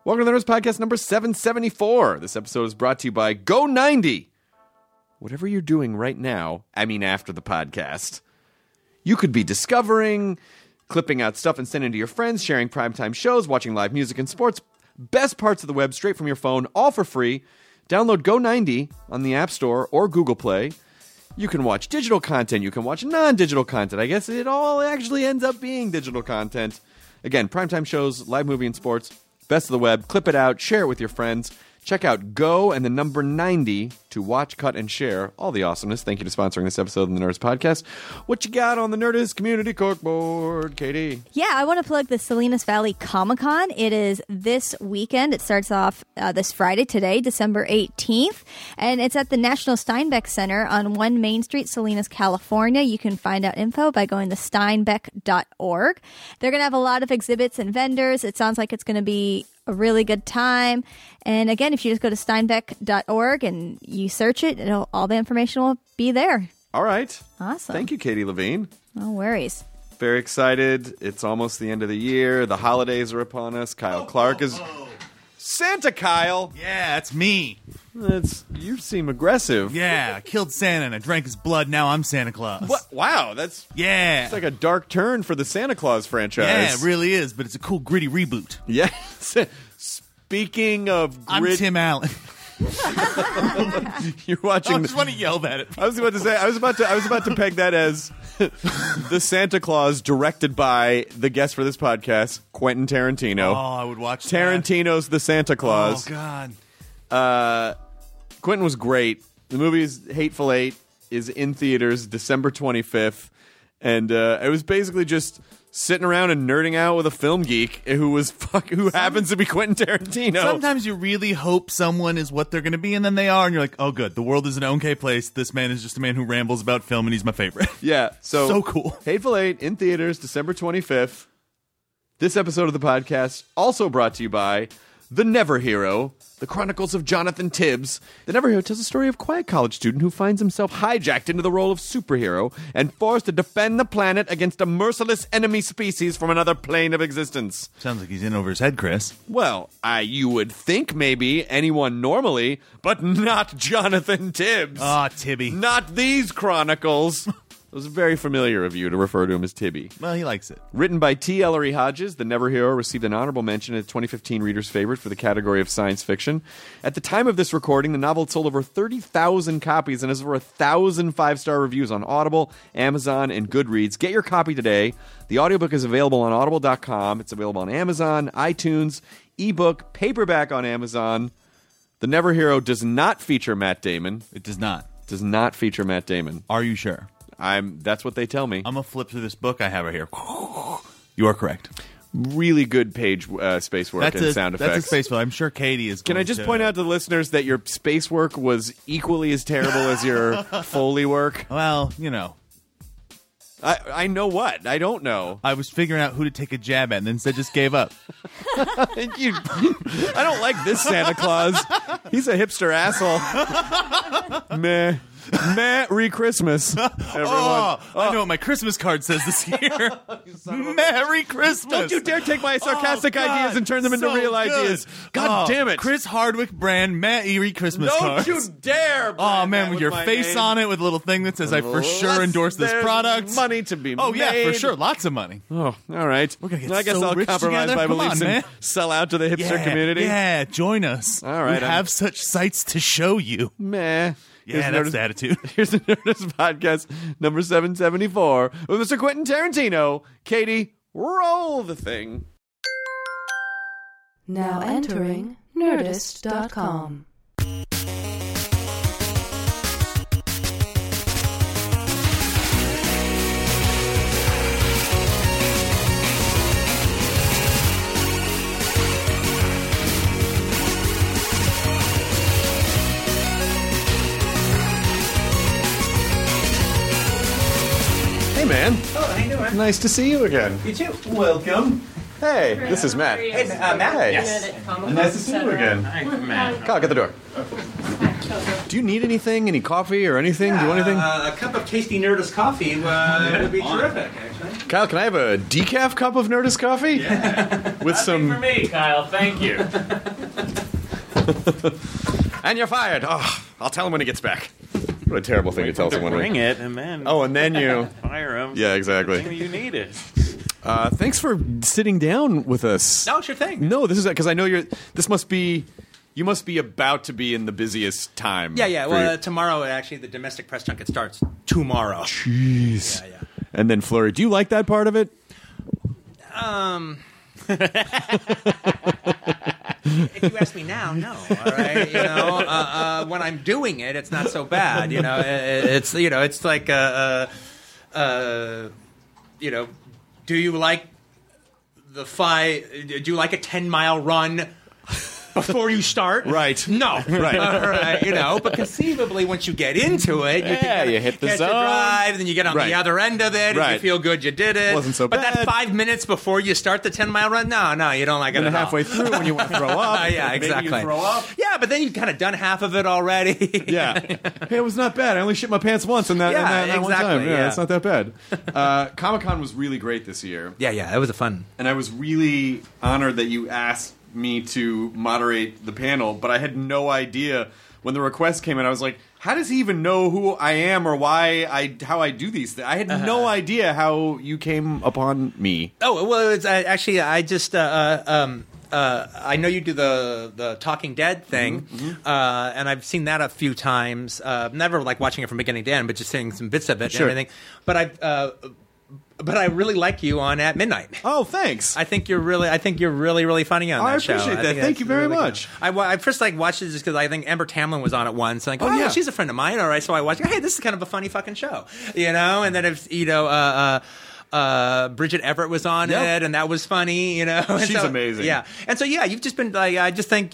Welcome to the Nerds Podcast number 774. This episode is brought to you by Go90. Whatever you're doing right now, I mean after the podcast, you could be discovering, clipping out stuff and sending to your friends, sharing primetime shows, watching live music and sports. Best parts of the web straight from your phone, all for free. Download Go90 on the App Store or Google Play. You can watch digital content. You can watch non-digital content. I guess it all actually ends up being digital content. Again, primetime shows, live movie and sports. Best of the web. Clip it out. Share it with your friends. Check out Go and the number 90 to watch, cut, and share all the awesomeness. Thank you to sponsoring this episode of the Nerds Podcast. What you got on the Nerdist Community Corkboard, Katie? Yeah, I want to plug the Salinas Valley Comic-Con. It is this weekend. It starts off this Friday today, December 18th. And it's at the National Steinbeck Center on 1 Main Street, Salinas, California. You can find out info by going to steinbeck.org. They're going to have a lot of exhibits and vendors. It sounds like it's going to be a really good time. And again, if you just go to steinbeck.org and you search it, all the information will be there. All right. Awesome. Thank you, Katie Levine. No worries. Very excited. It's almost the end of the year. The holidays are upon us. Kyle Clark is... Santa Kyle! Yeah, it's me. You seem aggressive. Yeah, I killed Santa and I drank his blood. Now I'm Santa Claus. What? Wow, it's like a dark turn for the Santa Claus franchise. Yeah, it really is, but it's a cool, gritty reboot. Yes. Speaking of I'm Tim Allen. You're watching. I just want to yell at it. I was about to say. I was about to peg that as the Santa Claus directed by the guest for this podcast, Quentin Tarantino. Oh, I would watch Tarantino's The Santa Claus. Oh God. Quentin was great. The movie is Hateful Eight is in theaters December 25th, and it was basically just sitting around and nerding out with a film geek who happens to be Quentin Tarantino. Sometimes you really hope someone is what they're going to be, and then they are, and you're like, oh, good. The world is an okay place. This man is just a man who rambles about film, and he's my favorite. Yeah. So cool. Hateful Eight in theaters December 25th. This episode of the podcast also brought to you by The Never Hero, The Chronicles of Jonathan Tibbs. The Never Hero tells the story of a quiet college student who finds himself hijacked into the role of superhero and forced to defend the planet against a merciless enemy species from another plane of existence. Sounds like he's in over his head, Chris. Well, you would think maybe anyone normally, but not Jonathan Tibbs. Ah, Tibby. Not these chronicles. It was very familiar of you to refer to him as Tibby. Well, he likes it. Written by T. Ellery Hodges, The Never Hero received an honorable mention at 2015 Reader's Favorite for the category of science fiction. At the time of this recording, the novel sold over 30,000 copies and has over 1,000 5-star reviews on Audible, Amazon, and Goodreads. Get your copy today. The audiobook is available on audible.com. It's available on Amazon, iTunes, ebook, paperback on Amazon. The Never Hero does not feature Matt Damon. It does not. Does not feature Matt Damon. Are you sure? That's what they tell me. I'm going to flip through this book I have right here. You are correct. Really good page space work and sound effects. That's a space work. I'm sure Katie is Can I just point out to the listeners that your space work was equally as terrible as your Foley work? Well, you know. I know what. I don't know. I was figuring out who to take a jab at and instead just gave up. I don't like this Santa Claus. He's a hipster asshole. Meh. Merry Christmas, everyone. I know what my Christmas card says this year. Merry Christmas. Don't you dare take my sarcastic ideas and turn them into real ideas. God damn it. Chris Hardwick brand Merry Christmas card. Don't you dare. Oh, man, with your face on it with a little thing that says, I for sure endorse this product. Money to be made. Oh, yeah, for sure. Lots of money. Oh, all right. We're going to get I guess so I'll rich compromise together. my Come beliefs on, and sell out to the hipster community. Yeah, join us. All right. We have such sights to show you. Meh. Yeah, that's the attitude. Here's the Nerdist Podcast number 774 with Mr. Quentin Tarantino. Katie, roll the thing. Now entering Nerdist.com. Hey, man. Oh, how you doing? Nice to see you again. You too. Welcome. Hey, this is Matt. Hey, Matt. Hey. Yes. Nice to see you again. Hi, Matt. Kyle, get the door. Do you need anything? Any coffee or anything? Do you want anything? A cup of tasty Nerdist coffee would be terrific, actually. Kyle, can I have a decaf cup of Nerdist coffee? Yeah. With some... For me, Kyle. Thank you. And you're fired. Oh, I'll tell him when he gets back. What a terrible thing to tell someone. Bring it, and then And then you... fire him. Yeah, exactly. Everything you need it. Thanks for sitting down with us. No, sure thing. No, this is because I know this must be... You must be about to be in the busiest time. Yeah. for Well, your- tomorrow, actually, the domestic press junket starts tomorrow. Jeez. Yeah. And then Flurry. Do you like that part of it? If you ask me now, no. All right, when I'm doing it, it's not so bad. It's like do you like the do you like a 10-mile run before you start? Right. No. Right. All right, but conceivably, once you get into it, you can you hit the catch zone. a drive, then you get on Right. the other end of it, and Right. you feel good you did it. Wasn't so but bad. that 5 minutes before you start the 10-mile run, no, you don't like it And at all. halfway through when you want to throw up. Yeah, exactly. Maybe you throw up. Yeah, but then you've kind of done half of it already. Yeah. Hey, it was not bad. I only shit my pants once in that, Yeah, that one exactly, time. Yeah, yeah. it's not that bad. Comic-Con was really great this year. Yeah, it was a fun. And I was really honored that you asked me to moderate the panel, but I had no idea when the request came in. I was like, how does he even know who I am or how I do these things? I had no idea how you came upon me. Oh, well, it's actually, I just, I know you do the Talking Dead thing, and I've seen that a few times. Never like watching it from beginning to end, but just seeing some bits of it Sure. and everything. But I really like you on At Midnight. Oh, thanks. I think you're really funny on I that show. appreciate that. think Thank that's you very really good. much. I first watched it just because I think Amber Tamlin was on it once. And Oh, yeah. she's a friend of mine. All right, so I watched. Hey, this is kind of a funny fucking show, And then if Bridget Everett was on Yep. it, and that was funny, And She's amazing. Yeah, and so you've just been like, I just think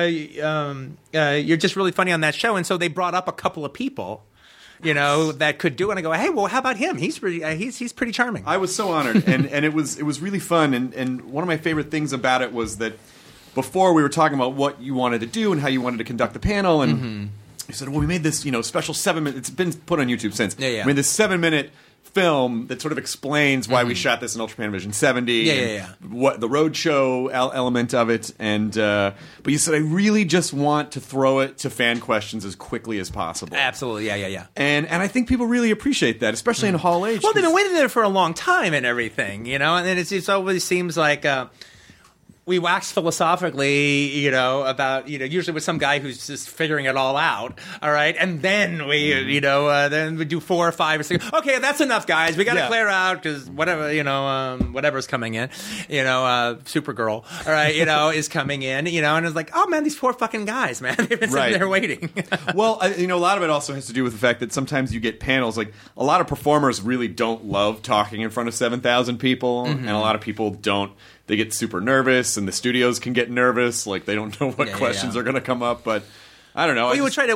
you're just really funny on that show, and so they brought up a couple of people. That could do it. And I go, hey, well, how about him? He's pretty. He's pretty charming. I was so honored, and it was really fun. And one of my favorite things about it was that before we were talking about what you wanted to do and how you wanted to conduct the panel, and you said, well, we made this special 7-minute. It's been put on YouTube since. Yeah. We made this 7-minute film that sort of explains why we shot this in Ultra Panavision 70. Yeah. What the roadshow element of it, and but you said I really just want to throw it to fan questions as quickly as possible. Absolutely, yeah. And I think people really appreciate that, especially in Hall H. Well, they've 'cause- been waiting there for a long time and everything, and then it always seems like we wax philosophically, about, usually with some guy who's just figuring it all out, all right? And then we, then we do 4 or 5 or 6. Okay, that's enough, guys. We got to clear out because whatever, whatever's coming in, Supergirl, all right, is coming in, and it's like, oh, man, these poor fucking guys, man. They've been sitting there waiting. Well, a lot of it also has to do with the fact that sometimes you get panels. Like, a lot of performers really don't love talking in front of 7,000 people, and a lot of people don't. They get super nervous, and the studios can get nervous. Like, they don't know what questions are going to come up. But I don't know.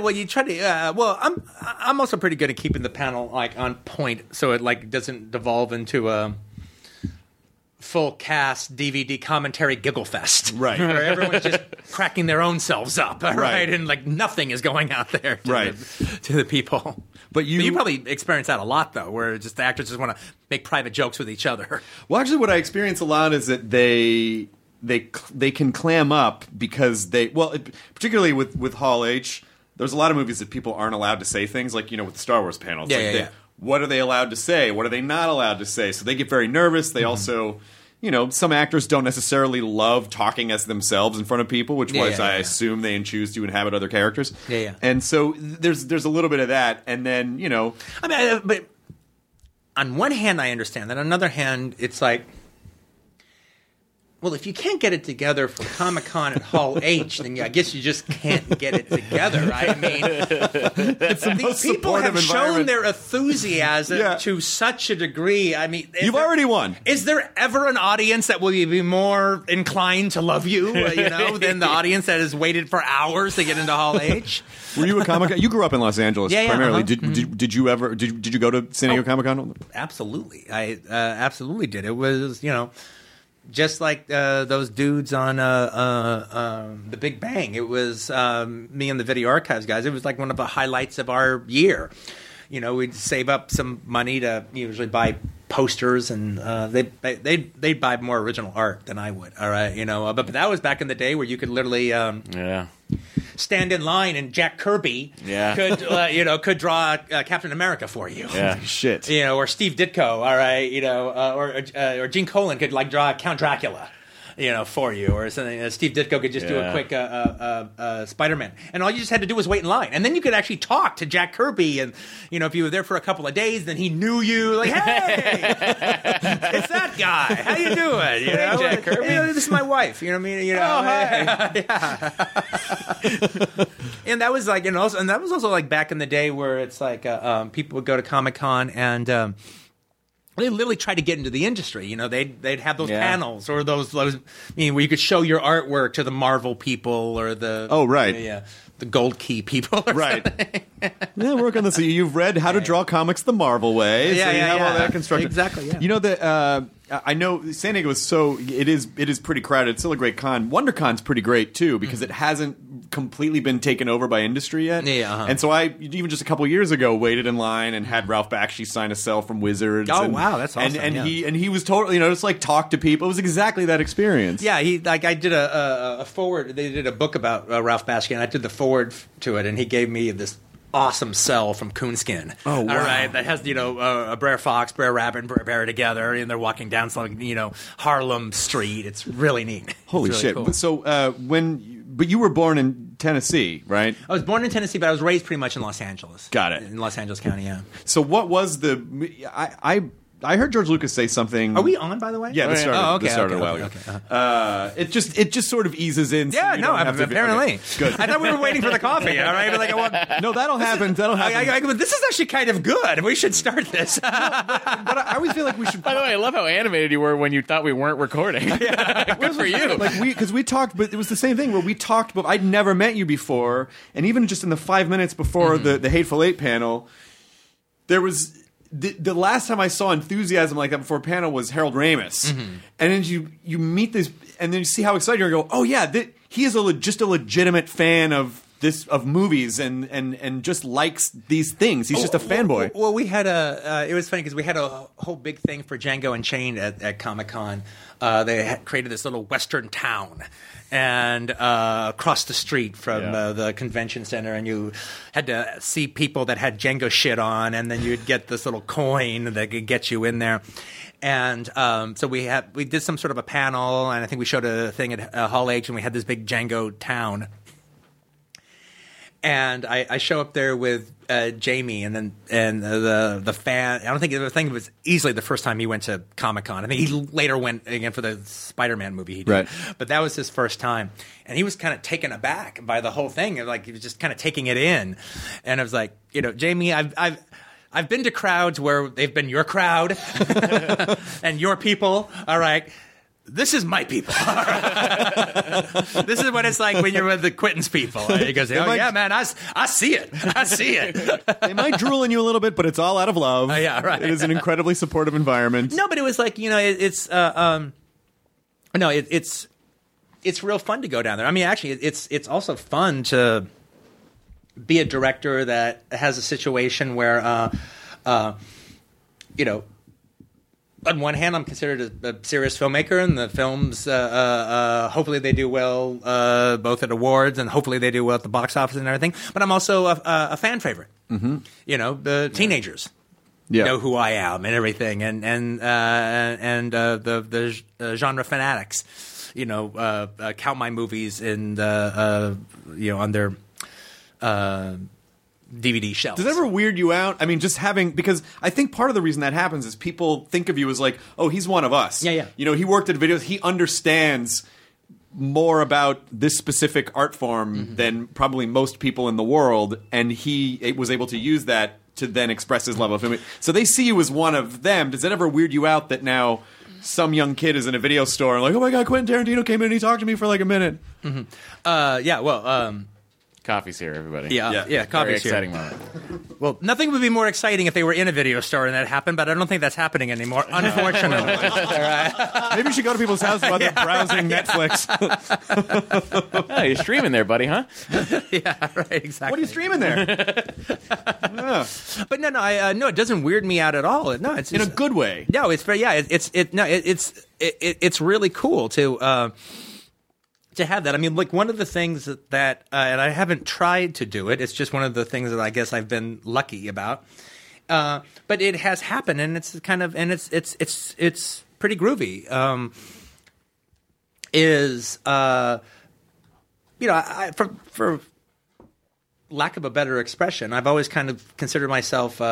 I'm also pretty good at keeping the panel like on point, so it like doesn't devolve into a full cast DVD commentary giggle fest, Right. Where everyone's just cracking their own selves up, all right, and like nothing is going out there to the people. But you probably experience that a lot, though, where just the actors just want to make private jokes with each other. Well, actually, what I experience a lot is that they can clam up because particularly with Hall H, there's a lot of movies that people aren't allowed to say things, like, with the Star Wars panel. It's what are they allowed to say? What are they not allowed to say? So they get very nervous. They also... some actors don't necessarily love talking as themselves in front of people, which I assume they choose to inhabit other characters. Yeah. And so there's a little bit of that, and then I mean, but on one hand, I understand that. On another hand, it's like, well, if you can't get it together for Comic-Con at Hall H, then I guess you just can't get it together. I mean, these people have shown their enthusiasm to such a degree. I mean, you've already won. Is there ever an audience that will be more inclined to love you, than the audience that has waited for hours to get into Hall H? Were you a Comic-Con? You grew up in Los Angeles primarily. Did you ever? Did you go to San Diego Comic-Con? Absolutely, I absolutely did. It was just like those dudes on The Big Bang. It was me and the Video Archives guys. It was like one of the highlights of our year. We'd save up some money to usually buy posters, and they'd buy more original art than I would. All right, but that was back in the day where you could literally Yeah. stand in line, and Jack Kirby Yeah. could draw Captain America for you. Yeah. Shit. Or Steve Ditko, all right, or Gene Colan could like draw Count Dracula, for you, or something. Steve Ditko could just do a Yeah. quick Spider-Man, and all you just had to do was wait in line, and then you could actually talk to Jack Kirby, and if you were there for a couple of days, then he knew you, like, hey, it's that guy, how you doing? Jack Kirby. This is my wife. You know what I mean? Oh, hi. Yeah. And that was like, and that was also like back in the day where it's like people would go to Comic-Con and they literally tried to get into the industry. They'd have those Yeah. panels or those where you could show your artwork to the Marvel people or the the Gold Key people, or Right. something. Yeah, work on this. So you've read How to Draw Comics the Marvel Way. Yeah, so you yeah, have all yeah. that constructed. Exactly, yeah. You know that I know San Diego is it is pretty crowded. It's still a great con. WonderCon's pretty great too because it hasn't completely been taken over by industry yet. Yeah, uh-huh. And so I even just a couple years ago waited in line and had Ralph Bakshi sign a cell from Wizards. Oh, and, wow, that's awesome, And yeah. he was totally just like talk to people. It was exactly that experience. Yeah, I did a forward. They did a book about Ralph Bakshi, and I did the forward to it, and he gave me this awesome cell from Coonskin. Oh, wow. All right, that has a Brer Fox, Brer Rabbit, and Brer Bear together, and they're walking down some Harlem Street. It's really neat. Holy It's really shit! cool. But so but you were born in Tennessee, right? I was born in Tennessee, but I was raised pretty much in Los Angeles. Got it. In Los Angeles County, yeah. So what was I heard George Lucas say something. Are we on, by the way? Yeah, this started, Oh, okay, this started okay, a while okay, ago. okay, uh-huh. It just sort of eases in. So Yeah, you no, don't have to- apparently. okay, good. I thought we were waiting for the coffee. All right, like, No, that'll happen. That'll happen. but this is actually kind of good. We should start this. But I always feel like we should. By the way, I love how animated you were when you thought we weren't recording. Good for you. Like because we talked, but it was the same thing where we talked. But I'd never met you before, and even just in the 5 minutes before the Hateful Eight panel, there was. The last time I saw enthusiasm like that before a panel was Harold Ramis, and then you meet this, and then you see how excited you are. And go, oh yeah, he is just a legitimate fan of movies, and just likes these things. He's just a fanboy. Well, we had it was funny because we had a whole big thing for Django Unchained at Comic-Con. They had created this little western town. And across the street from the convention center, and you had to see people that had Django shit on, and then you'd get this little coin that could get you in there. And so we did some sort of a panel, and I think we showed a thing at Hall H, and we had this big Django town. And I show up there with Jamie, and the fan. I think it was easily the first time he went to Comic-Con. I think he later went again for the Spider-Man movie he did, Right. but that was his first time, and he was kind of taken aback by the whole thing. Like he was just kind of taking it in, and I was like, Jamie, I've been to crowds where they've been your crowd and your people. All right. This is my people. This is what it's like when you're with the Quentin's people. He goes, oh, yeah, man, I see it. I see it. They might drool on you a little bit, but it's all out of love. Yeah, right. It is an incredibly supportive environment. No, but it was like, it's real fun to go down there. I mean, actually, it's also fun to be a director that has a situation where, on one hand, I'm considered a serious filmmaker, and the films, hopefully they do well, both at awards, and hopefully they do well at the box office and everything. But I'm also a fan favorite. Mm-hmm. The teenagers know who I am and everything, and the genre fanatics, count my movies in on their DVD shelves. Does that ever weird you out? I mean, because I think part of the reason that happens is people think of you as like, oh, he's one of us. Yeah. He worked at videos. He understands more about this specific art form than probably most people in the world, and he was able to use that to then express his love of him. So they see you as one of them. Does that ever weird you out that now some young kid is in a video store and like, oh my God, Quentin Tarantino came in and he talked to me for like a minute? Mm-hmm. Coffee's here, everybody. Yeah, Very coffee's here. exciting moment. Well, nothing would be more exciting if they were in a video store and that happened, but I don't think that's happening anymore, unfortunately. All right. Maybe you should go to people's houses while they're browsing Netflix. Oh, you're streaming there, buddy, huh? Yeah, right, exactly. What are you streaming there? But no, it doesn't weird me out at all. No, it's In a good way. No, it's very it's really cool to have that. I mean, like one of the things that and I haven't tried to do it. It's just one of the things that I guess I've been lucky about. But it has happened, and it's kind of it's pretty groovy. For lack of a better expression, I've always kind of considered myself.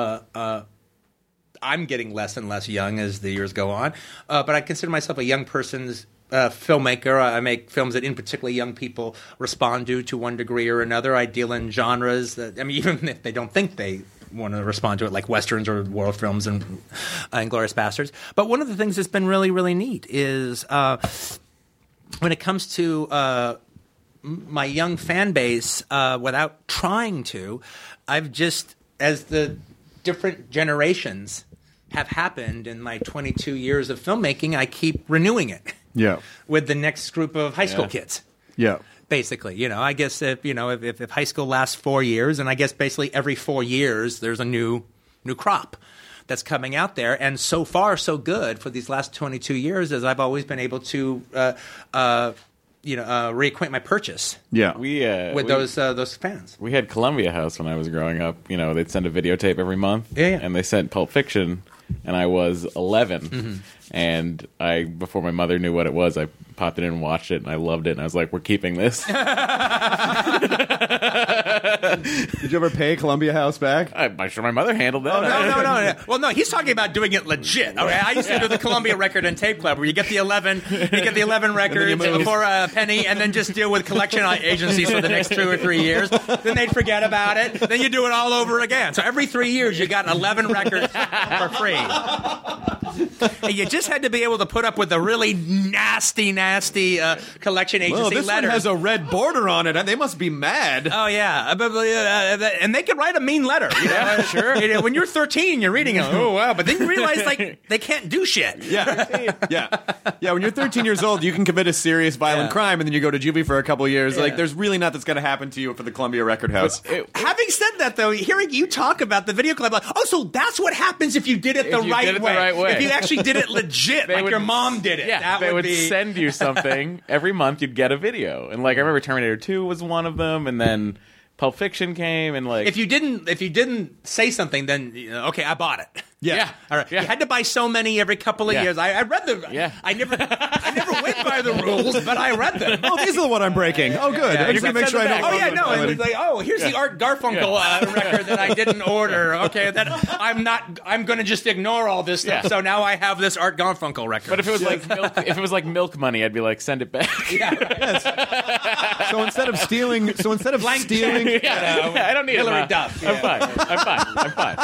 I'm getting less and less young as the years go on, but I consider myself a young person's filmmaker. I make films that, in particular, young people respond to one degree or another. I deal in genres that, I mean, even if they don't think they want to respond to it, like westerns or war films and Inglourious Bastards. But one of the things that's been really, really neat is when it comes to my young fan base, without trying to, I've just, as the different generations have happened in my 22 years of filmmaking, I keep renewing it. Yeah. With the next group of high school kids. Yeah. Basically, I guess if high school lasts 4 years, and I guess basically every 4 years there's a new crop that's coming out there, and so far so good for these last 22 years, as I've always been able to reacquaint my purchase. Yeah. With those fans. We had Columbia House when I was growing up. They'd send a videotape every month. Yeah. And they sent Pulp Fiction, and I was 11. Mm-hmm. And before my mother knew what it was, I popped it in and watched it, and I loved it. And I was like, "We're keeping this." Did you ever pay Columbia House back? I'm sure my mother handled that. Oh, no. Well, no, he's talking about doing it legit. Okay, I used to do the Columbia Record and Tape Club, where you get the 11 records for a penny, and then just deal with collection agencies for the next 2 or 3 years. Then they'd forget about it. Then you do it all over again. So every 3 years, you got 11 records for free. And you just had to be able to put up with the really nasty collection agency Well, this letters. one has a red border on it, and they must be mad. Oh yeah, and they could write a mean letter. Sure. When you're 13, you're reading it. Oh wow! But then you realize like they can't do shit. Yeah. When you're 13 years old, you can commit a serious violent crime, and then you go to juvie for a couple of years. Yeah. Like, there's really not that's going to happen to you for the Columbia Record House. Having said that, though, hearing you talk about the video club, like, so that's what happens if you did it the right way. If you actually did it legit, like your mom did it. Yeah, they would send you something every month. You'd get a video, and like I remember Terminator 2 was one of them, and then Pulp Fiction came, and like if you didn't say something, then okay, I bought it. Yeah. All right. Yeah. You had to buy so many every couple of years. I read them. Yeah. I never went by the rules, but I read them. Oh, these are the one I'm breaking. Oh, good. Yeah, I just want to make sure I don't. Oh yeah, no. It was like, here's the Art Garfunkel record that I didn't order. Okay, that I'm going to just ignore all this stuff. Yeah. So now I have this Art Garfunkel record. But if it was like milk money, I'd be like, send it back. So instead of stealing, I don't need Hillary it. Duff. I'm fine.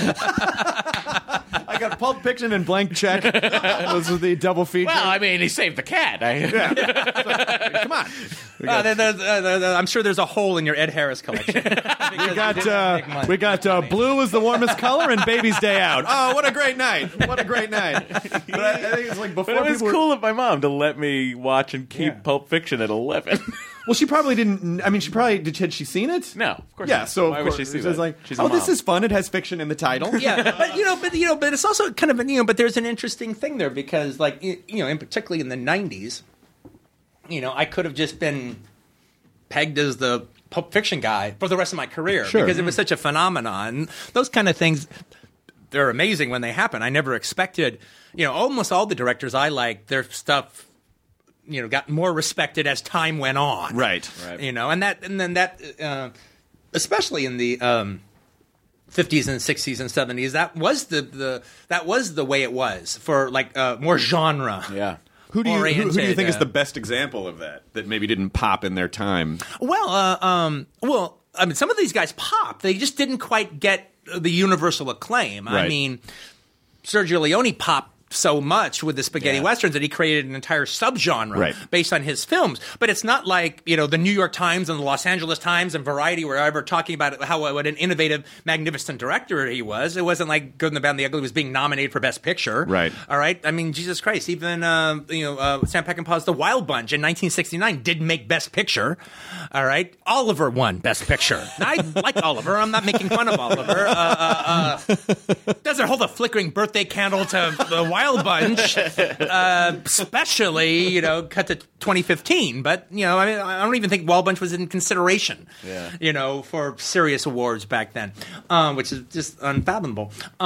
I got Pulp Fiction and Blank Check. Those are the double feature. Well, I mean, he saved the cat. Come on. I'm sure there's a hole in your Ed Harris collection. We got blue is the warmest color and Baby's Day Out. Oh, what a great night! What a great night! But I think it's like before. But it was people cool of my mom to let me watch and keep Pulp Fiction at 11. Well, she probably didn't. I mean, had she seen it? No, of course. Yeah. Not. So why of would course, she see it that? was like, She's a this mom. is fun. It has fiction in the title. Yeah, but it's also kind of but there's an interesting thing there because like in particularly in the 90s, I could have just been pegged as the Pulp Fiction guy for the rest of my career because it was such a phenomenon. Those kind of things, they're amazing when they happen. I never expected, almost all the directors I like, their stuff, got more respected as time went on. Right. And then that, especially in the 50s and 60s and 70s, that was the way it was for like more genre. Yeah. Who do you oriented, think is the best example of that maybe didn't pop in their time? Well, I mean, some of these guys popped. They just didn't quite get the universal acclaim. Right. I mean, Sergio Leone popped so much with the spaghetti westerns that he created an entire subgenre based on his films. But it's not like, the New York Times and the Los Angeles Times and Variety were ever talking about what an innovative, magnificent director he was. It wasn't like Good and the Bad and the Ugly was being nominated for Best Picture. Right. All right. I mean, Jesus Christ. Even Sam Peckinpah's The Wild Bunch in 1969 did make Best Picture. All right. Oliver won Best Picture. Now, I like Oliver. I'm not making fun of Oliver. Doesn't hold a flickering birthday candle to The Wild Bunch, especially, cut to 2015. But, I don't even think Wild Bunch was in consideration, for serious awards back then, which is just unfathomable.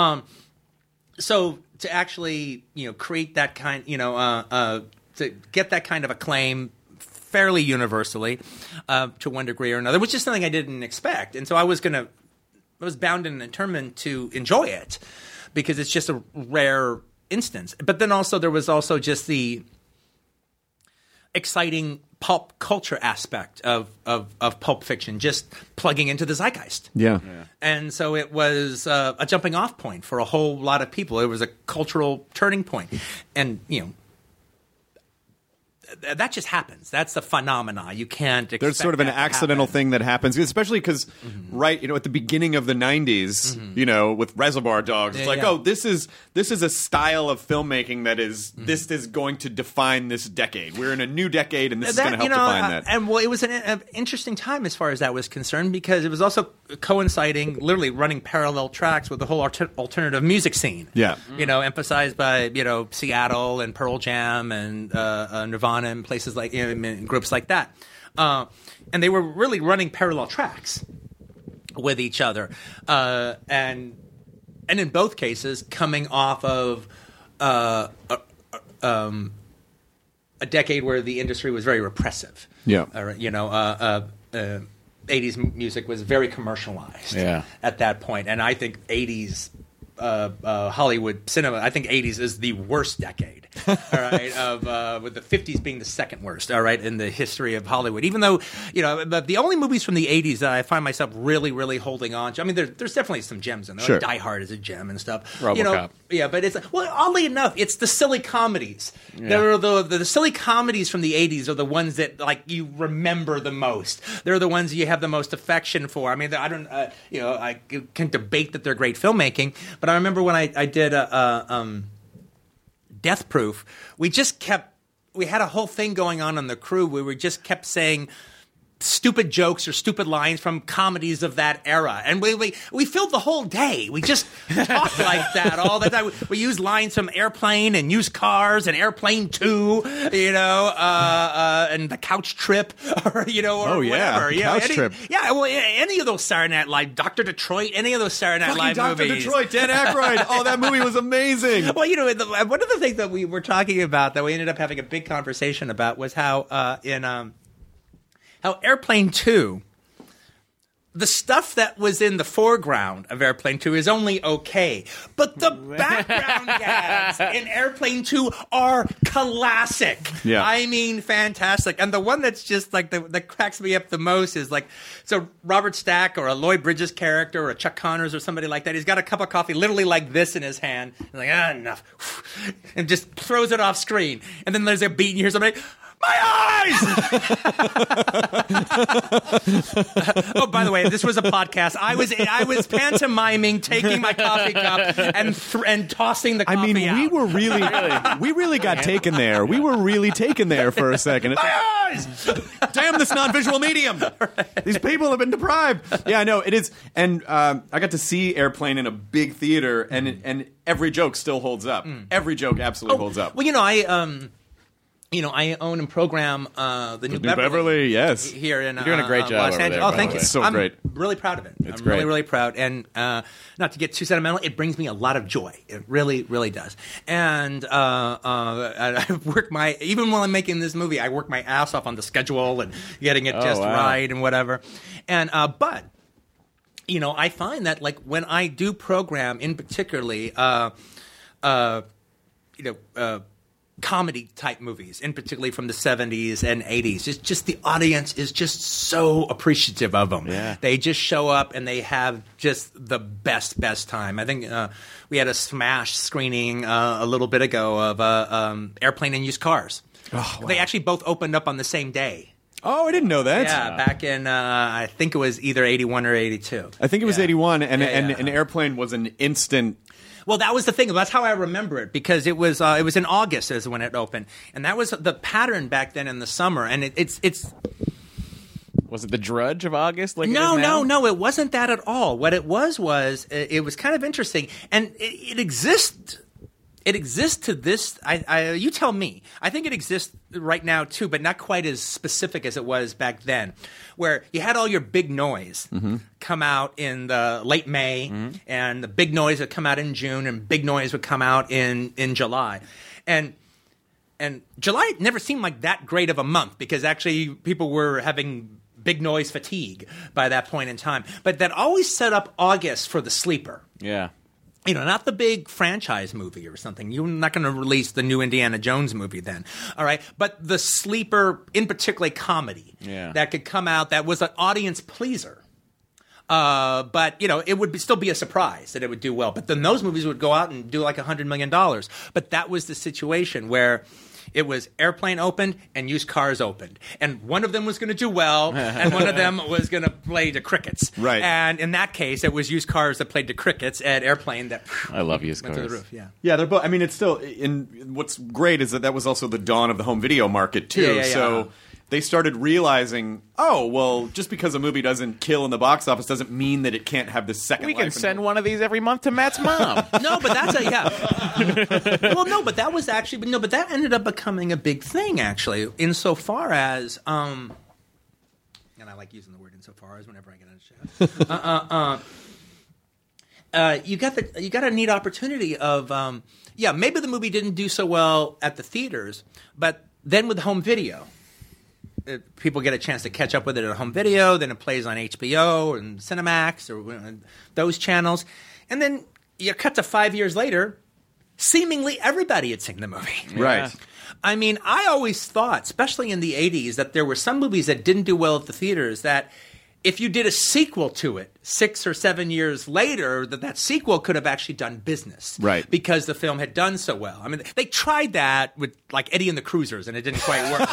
So to actually, create that kind, to get that kind of acclaim fairly universally, to one degree or another, which is something I didn't expect. And so I was bound and determined to enjoy it because it's just a rare instance. But then also there was also just the exciting pulp culture aspect of Pulp Fiction, just plugging into the zeitgeist. Yeah. And so it was a jumping off point for a whole lot of people. It was a cultural turning point. And, that just happens. That's a phenomena. You can't expect There's sort of an that to accidental happen. thing that happens, especially because, at the beginning of the 90s, with Reservoir Dogs, it's this is a style of filmmaking that is, this is going to define this decade. We're in a new decade, and this is going to help define that. And it was an interesting time as far as that was concerned, because it was also coinciding, literally running parallel tracks with the whole alternative music scene. Yeah. Emphasized by, Seattle and Pearl Jam and Nirvana and places like, groups like that. And they were really running parallel tracks with each other. And in both cases, coming off of a decade where the industry was very repressive. Yeah. 80s music was very commercialized at that point. And I think 80s Hollywood cinema, I think 80s is the worst decade. All right, with the 50s being the second worst, all right, in the history of Hollywood. Even though, but the only movies from the 80s that I find myself really, really holding on to, I mean, there's definitely some gems in there. Sure. Like Die Hard is a gem and stuff. RoboCop. But it's, oddly enough, it's the silly comedies. They're the silly comedies from the 80s are the ones that, like, you remember the most. They're the ones you have the most affection for. I mean, I don't, I can debate that they're great filmmaking, but I remember when I did Death Proof, we had a whole thing going on the crew where we just kept saying stupid jokes or stupid lines from comedies of that era. And we filled the whole day. We just talked like that all the time. We used lines from Airplane and Used Cars and Airplane 2, and The Couch Trip, or whatever. Couch Trip. Yeah, well, any of those Saturday Night Live, Dr. Detroit, any of those Saturday Night Live Dr. movies. Detroit, Dan Aykroyd. Oh, that movie was amazing. Well, one of the things that we were talking about that we ended up having a big conversation about was how how Airplane 2, the stuff that was in the foreground of Airplane 2 is only okay, but the background gags in Airplane 2 are classic. Yeah. I mean, fantastic. And the one that's just like that cracks me up the most is like, so Robert Stack or a Lloyd Bridges character or a Chuck Connors or somebody like that, he's got a cup of coffee literally like this in his hand. He's like, enough. And just throws it off screen. And then there's a beat and you hear somebody, my eyes! Oh, by the way, this was a podcast. I was pantomiming, taking my coffee cup and tossing the coffee out. We really got taken there. We were really taken there for a second. My eyes! Damn this non-visual medium! Right. These people have been deprived. Yeah, I know it is. And I got to see Airplane in a big theater, and every joke still holds up. Every joke absolutely holds up. Well, I own and program the New Beverly, yes. Here in You're doing a great job Los over Angeles. there, Oh, by thank the you. way. So I'm great. really proud of it. It's I'm great. really, really proud. And not to get too sentimental, it brings me a lot of joy. It really, really does. And I work even while I'm making this movie, I work my ass off on the schedule and getting it just right and whatever. And but I find that like when I do program, in particularly, comedy type movies, and particularly from the 70s and 80s. It's just the audience is just so appreciative of them. Yeah. They just show up and they have just the best time. I think we had a Smash screening a little bit ago of Airplane and Used Cars. Oh, wow. They actually both opened up on the same day. Oh, I didn't know that. Yeah, back in, I think it was either 81 or 82. I think it was 81, and Yeah. an Airplane was an instant. Well, that was the thing. That's how I remember it, because it was in August is when it opened, and that was the pattern back then in the summer. And it's Was it the Drudge of August? Like no, it wasn't that at all. What it was it was kind of interesting, and it exists. It exists to this. You tell me. I think it exists right now too, but not quite as specific as it was back then, where you had all your big noise come out in the late May, and the big noise would come out in June, and big noise would come out in July, and July never seemed like that great of a month, because actually people were having big noise fatigue by that point in time. But that always set up August for the sleeper. Yeah. You know, not the big franchise movie or something. You're not going to release the new Indiana Jones movie then, all right? But the sleeper, in particular comedy, that could come out that was an audience pleaser. But, you know, it would still be a surprise that it would do well. But then those movies would go out and do like $100 million. But that was the situation where it was Airplane opened and Used Cars opened. And one of them was going to do well, and one of them was going to play the crickets. Right. And in that case, it was Used Cars that played the crickets, and Airplane that I love Used went Cars. to the roof. Yeah. Yeah, they're both. I mean, it's still. What's great is that was also the dawn of the home video market too. Yeah. So they started realizing, oh, well, just because a movie doesn't kill in the box office doesn't mean that it can't have this second. We life can send one of these every month to Matt's mom. No, but that's well, no, but that was actually, but that ended up becoming a big thing, actually, insofar as, and I like using the word insofar as whenever I get on a show. You got a neat opportunity of, maybe the movie didn't do so well at the theaters, but then with home video, people get a chance to catch up with it at home video. Then it plays on HBO and Cinemax or those channels, and then you cut to 5 years later. Seemingly everybody had seen the movie. Right. I mean, I always thought, especially in the 80s, that there were some movies that didn't do well at the theaters that if you did a sequel to it 6 or 7 years later, that sequel could have actually done business. Right. Because the film had done so well. I mean, they tried that with, like, Eddie and the Cruisers, and it didn't quite work.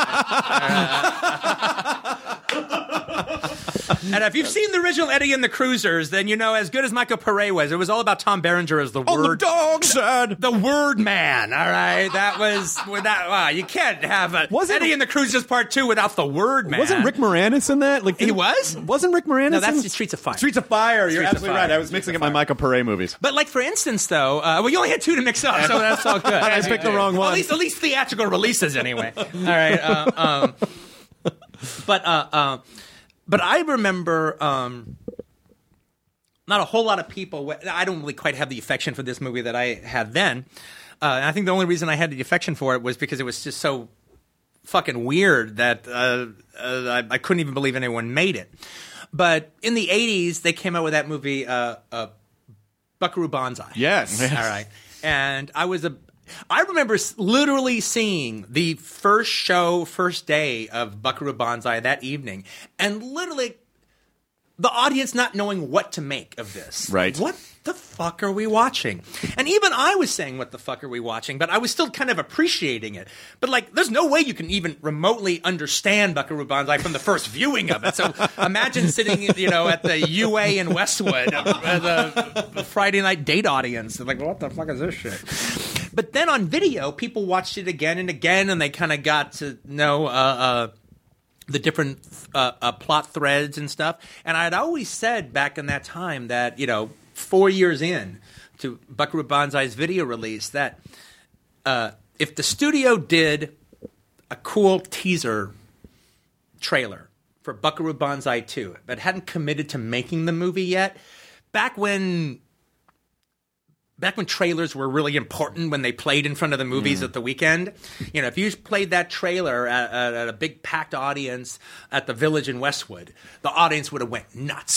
And if you've seen the original Eddie and the Cruisers, then you know, as good as Michael Pare was, it was all about Tom Berenger as the Oh, word. the dog said. The word man, all right? That was, wow, you can't have Eddie and the Cruisers Part 2 without the word man. Wasn't Rick Moranis in that? Like He was? Wasn't Rick Moranis? No, that's in the Streets of Fire. Streets of Fire. You're Streets of absolutely Fire. right. I was mixing up my Michael Pare movies. But, like, for instance, though, well, you only had two to mix up, so that's all good. I picked the wrong one. At least theatrical releases, anyway. All right. But I remember not a whole lot of people. I don't really quite have the affection for this movie that I had then. And I think the only reason I had the affection for it was because it was just so fucking weird that I couldn't even believe anyone made it. But in the 80s, they came out with that movie, Buckaroo Banzai. Yes. All right. And I remember literally seeing the first day of Buckaroo Banzai that evening, and literally the audience not knowing what to make of this. Right. What the fuck are we watching? And even I was saying, what the fuck are we watching? But I was still kind of appreciating it. But, like, there's no way you can even remotely understand Buckaroo Banzai from the first viewing of it. So imagine sitting, at the UA in Westwood, the Friday night date audience. They're like, what the fuck is this shit? But then on video, people watched it again and again, and they kind of got to know the different plot threads and stuff. And I'd always said back in that time that, 4 years in to Buckaroo Banzai's video release, that if the studio did a cool teaser trailer for Buckaroo Banzai 2, but hadn't committed to making the movie yet, back when trailers were really important, when they played in front of the movies at the weekend, if you played that trailer at a big packed audience at the Village in Westwood, the audience would have went nuts.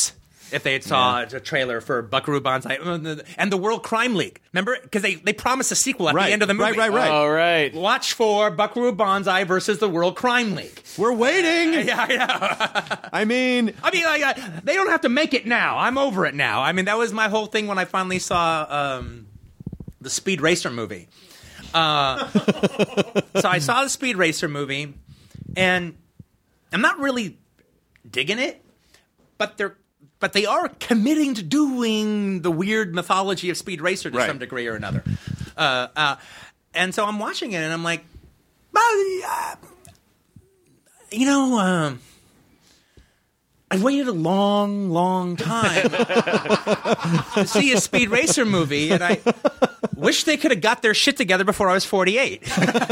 if they had saw a trailer for Buckaroo Banzai and the World Crime League. Remember? Because they promised a sequel at the end of the movie. Right. All right. Watch for Buckaroo Banzai versus the World Crime League. We're waiting. Yeah, I know. I mean, They don't have to make it now. I'm over it now. I mean, that was my whole thing when I finally saw the Speed Racer movie. So I saw the Speed Racer movie, and I'm not really digging it, but they are committing to doing the weird mythology of Speed Racer to some degree or another. And so I'm watching it, and I'm like, I've waited a long, long time to see a Speed Racer movie, and I wish they could have got their shit together before I was 48.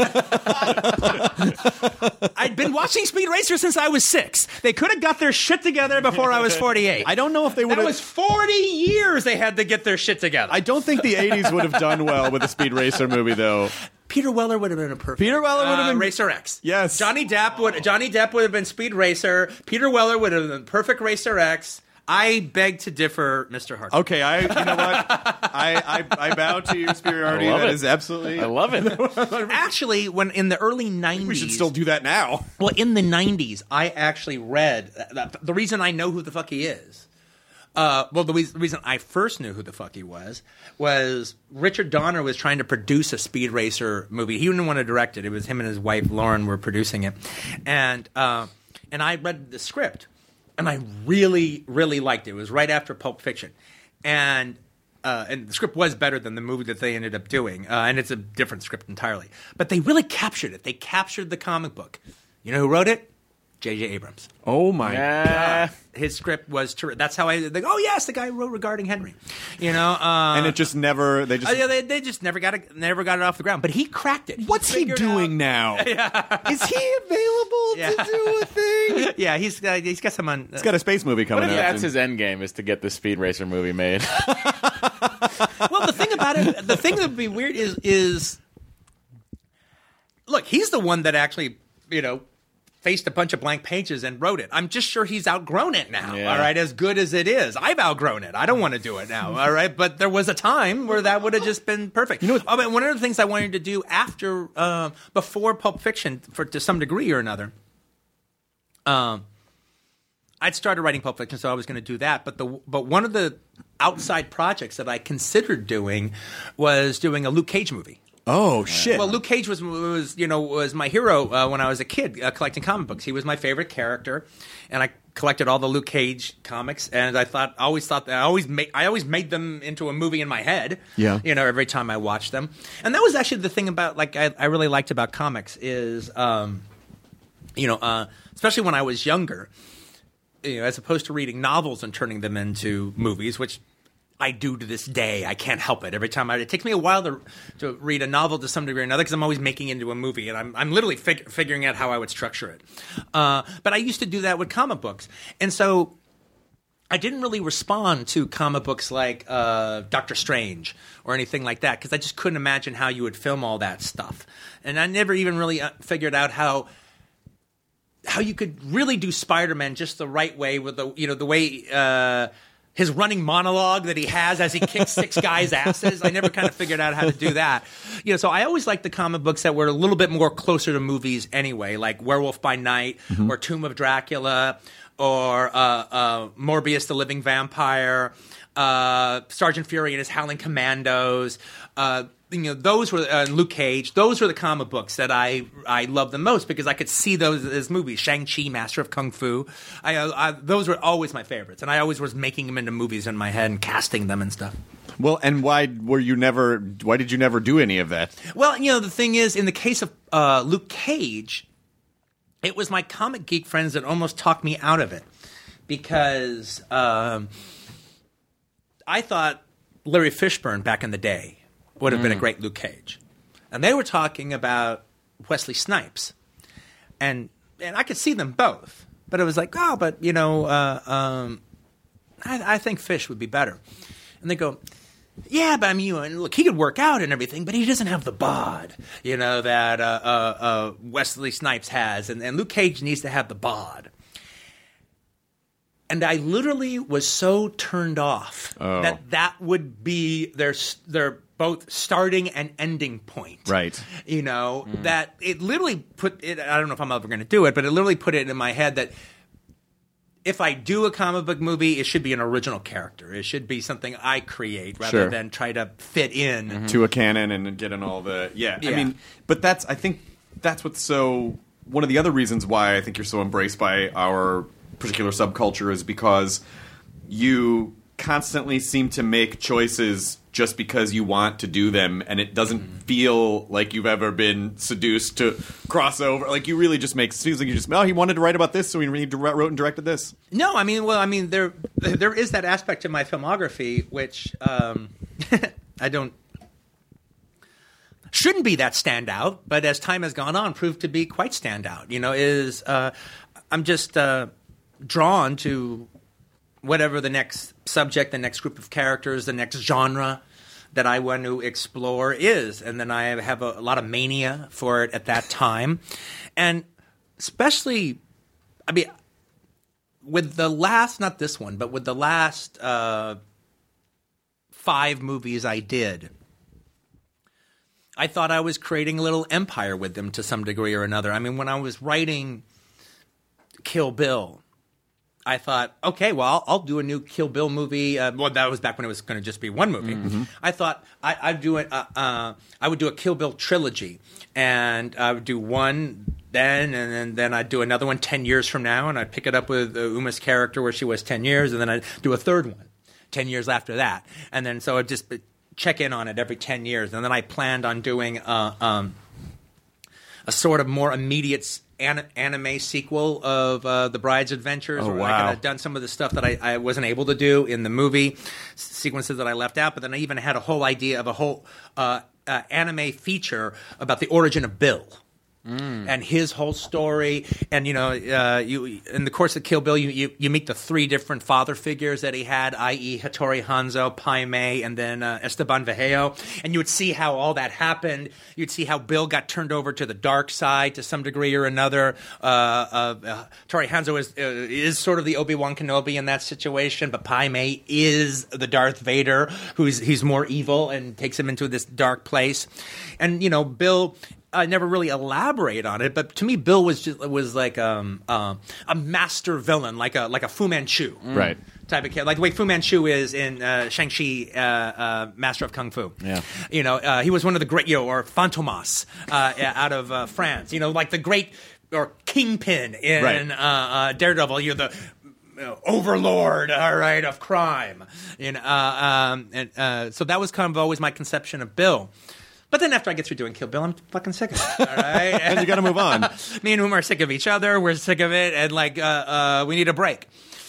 I'd been watching Speed Racer since I was 6. They could have got their shit together before I was 48. I don't know if they would That have. was 40 years they had to get their shit together. I don't think the 80s would have done well with a Speed Racer movie, though. Peter Weller would have been a perfect. Peter Weller would have been Racer X. Yes. Johnny Depp would have been Speed Racer. Peter Weller would have been perfect Racer X. I beg to differ, Mr. Hart. Okay, you know what? I bow to your superiority. I love That it. is absolutely. I love it. Actually, when in the early 90s, We should still do that now. Well, in the 90s, I actually read the reason I know who the fuck he is. The reason I first knew who the fuck he was Richard Donner was trying to produce a Speed Racer movie. He didn't want to direct it. It was him and his wife Lauren were producing it, and I read the script, and I really, really liked it. It was right after Pulp Fiction, and the script was better than the movie that they ended up doing, and it's a different script entirely. But they really captured it. They captured the comic book. You know who wrote it? J.J. Abrams. Oh my Yeah. His script was terrific. That's how the guy who wrote Regarding Henry. And it just never. They just. They just never got it off the ground. But he cracked it. What's he figured doing out- now? Is he available to do a thing? Yeah, he's got some on. He's got a space movie What coming if out. that's his end game, is to get the Speed Racer movie made? Well, the thing about it, the thing that would be weird is, look, he's the one that actually, faced a bunch of blank pages and wrote it. I'm just sure he's outgrown it now. Yeah. All right, as good as it is, I've outgrown it. I don't want to do it now. All right, but there was a time where that would have just been perfect. One of the things I wanted to do before Pulp Fiction, to some degree or another, I'd started writing Pulp Fiction, so I was going to do that. But one of the outside projects that I considered doing was doing a Luke Cage movie. Oh shit! Well, Luke Cage was my hero when I was a kid collecting comic books. He was my favorite character, and I collected all the Luke Cage comics. And I always thought that I always made them into a movie in my head. Yeah. Every time I watched them, and that was actually the thing about I really liked about comics is especially when I was younger, as opposed to reading novels and turning them into movies, which I do to this day. I can't help it. Every time it takes me a while to read a novel to some degree or another because I'm always making it into a movie, and I'm literally figuring out how I would structure it. But I used to do that with comic books, and so I didn't really respond to comic books like Doctor Strange or anything like that because I just couldn't imagine how you would film all that stuff, and I never even really figured out how you could really do Spider-Man just the right way with the way. His running monologue that he has as he kicks 6 guys' asses. I never kind of figured out how to do that. So I always liked the comic books that were a little bit more closer to movies anyway, like Werewolf by Night or Tomb of Dracula or Morbius the Living Vampire, Sergeant Fury and his Howling Commandos. Those were Luke Cage. Those were the comic books that I loved the most because I could see those as movies. Shang-Chi, Master of Kung Fu. Those were always my favorites, and I always was making them into movies in my head and casting them and stuff. Well, and why did you never do any of that? Well, the thing is, in the case of Luke Cage, it was my comic geek friends that almost talked me out of it because I thought Larry Fishburne back in the day would have been a great Luke Cage. And they were talking about Wesley Snipes. And I could see them both. But it was like, I think Fish would be better. And they go, yeah, but look, he could work out and everything, but he doesn't have the bod, that Wesley Snipes has. And Luke Cage needs to have the bod. And I literally was so turned off that would be their both starting and ending point. Right. That it literally put it, I don't know if I'm ever going to do it, but it literally put it in my head that if I do a comic book movie, it should be an original character. It should be something I create rather than try to fit in to a canon and get in all the I mean, but I think that's what's so one of the other reasons why I think you're so embraced by our particular subculture is because you constantly seem to make choices just because you want to do them, and it doesn't feel like you've ever been seduced to cross over. Like, you really just make, seems like you just, he wanted to write about this, so he wrote and directed this. No, I mean, there is that aspect of my filmography which I don't shouldn't be that standout, but as time has gone on, proved to be quite standout. I'm just drawn to whatever the next subject, the next group of characters, the next genre that I want to explore is. And then I have a lot of mania for it at that time. And especially, I mean, with the last, not this one, but with the last 5 movies I did, I thought I was creating a little empire with them to some degree or another. I mean, when I was writing Kill Bill, I thought, okay, well, I'll do a new Kill Bill movie. Well, that was back when it was going to just be one movie. Mm-hmm. I thought I would do a Kill Bill trilogy, and I would do one then, and then I'd do another one 10 years from now, and I'd pick it up with Uma's character where she was 10 years, and then I'd do a third one 10 years after that. And then so I'd just check in on it every 10 years. And then I planned on doing a sort of more immediate anime sequel of The Bride's Adventures. Oh, where wow. I could have done some of the stuff that I wasn't able to do in the movie, sequences that I left out. But then I even had a whole idea of a whole anime feature about the origin of Bill. And his whole story, and you in the course of Kill Bill, you meet the 3 different father figures that he had, i.e. Hattori Hanzo, Pai Mei, and then Esteban Vallejo, and you would see how all that happened. You'd see how Bill got turned over to the dark side to some degree or another. Hattori Hanzo is sort of the Obi-Wan Kenobi in that situation, but Pai Mei is the Darth Vader, he's more evil and takes him into this dark place, and Bill. I never really elaborate on it, but to me, Bill was like a master villain, like a Fu Manchu, right? Type of character, like the way Fu Manchu is in Shang-Chi, Master of Kung Fu. Yeah, he was one of the great, or Fantomas out of France. Like the great or Kingpin in Daredevil. You're the overlord, all right, of crime. So that was kind of always my conception of Bill. But then after I get through doing Kill Bill, I'm fucking sick of it. All right? And you got to move on. Me and Uma are sick of each other. We're sick of it, and we need a break.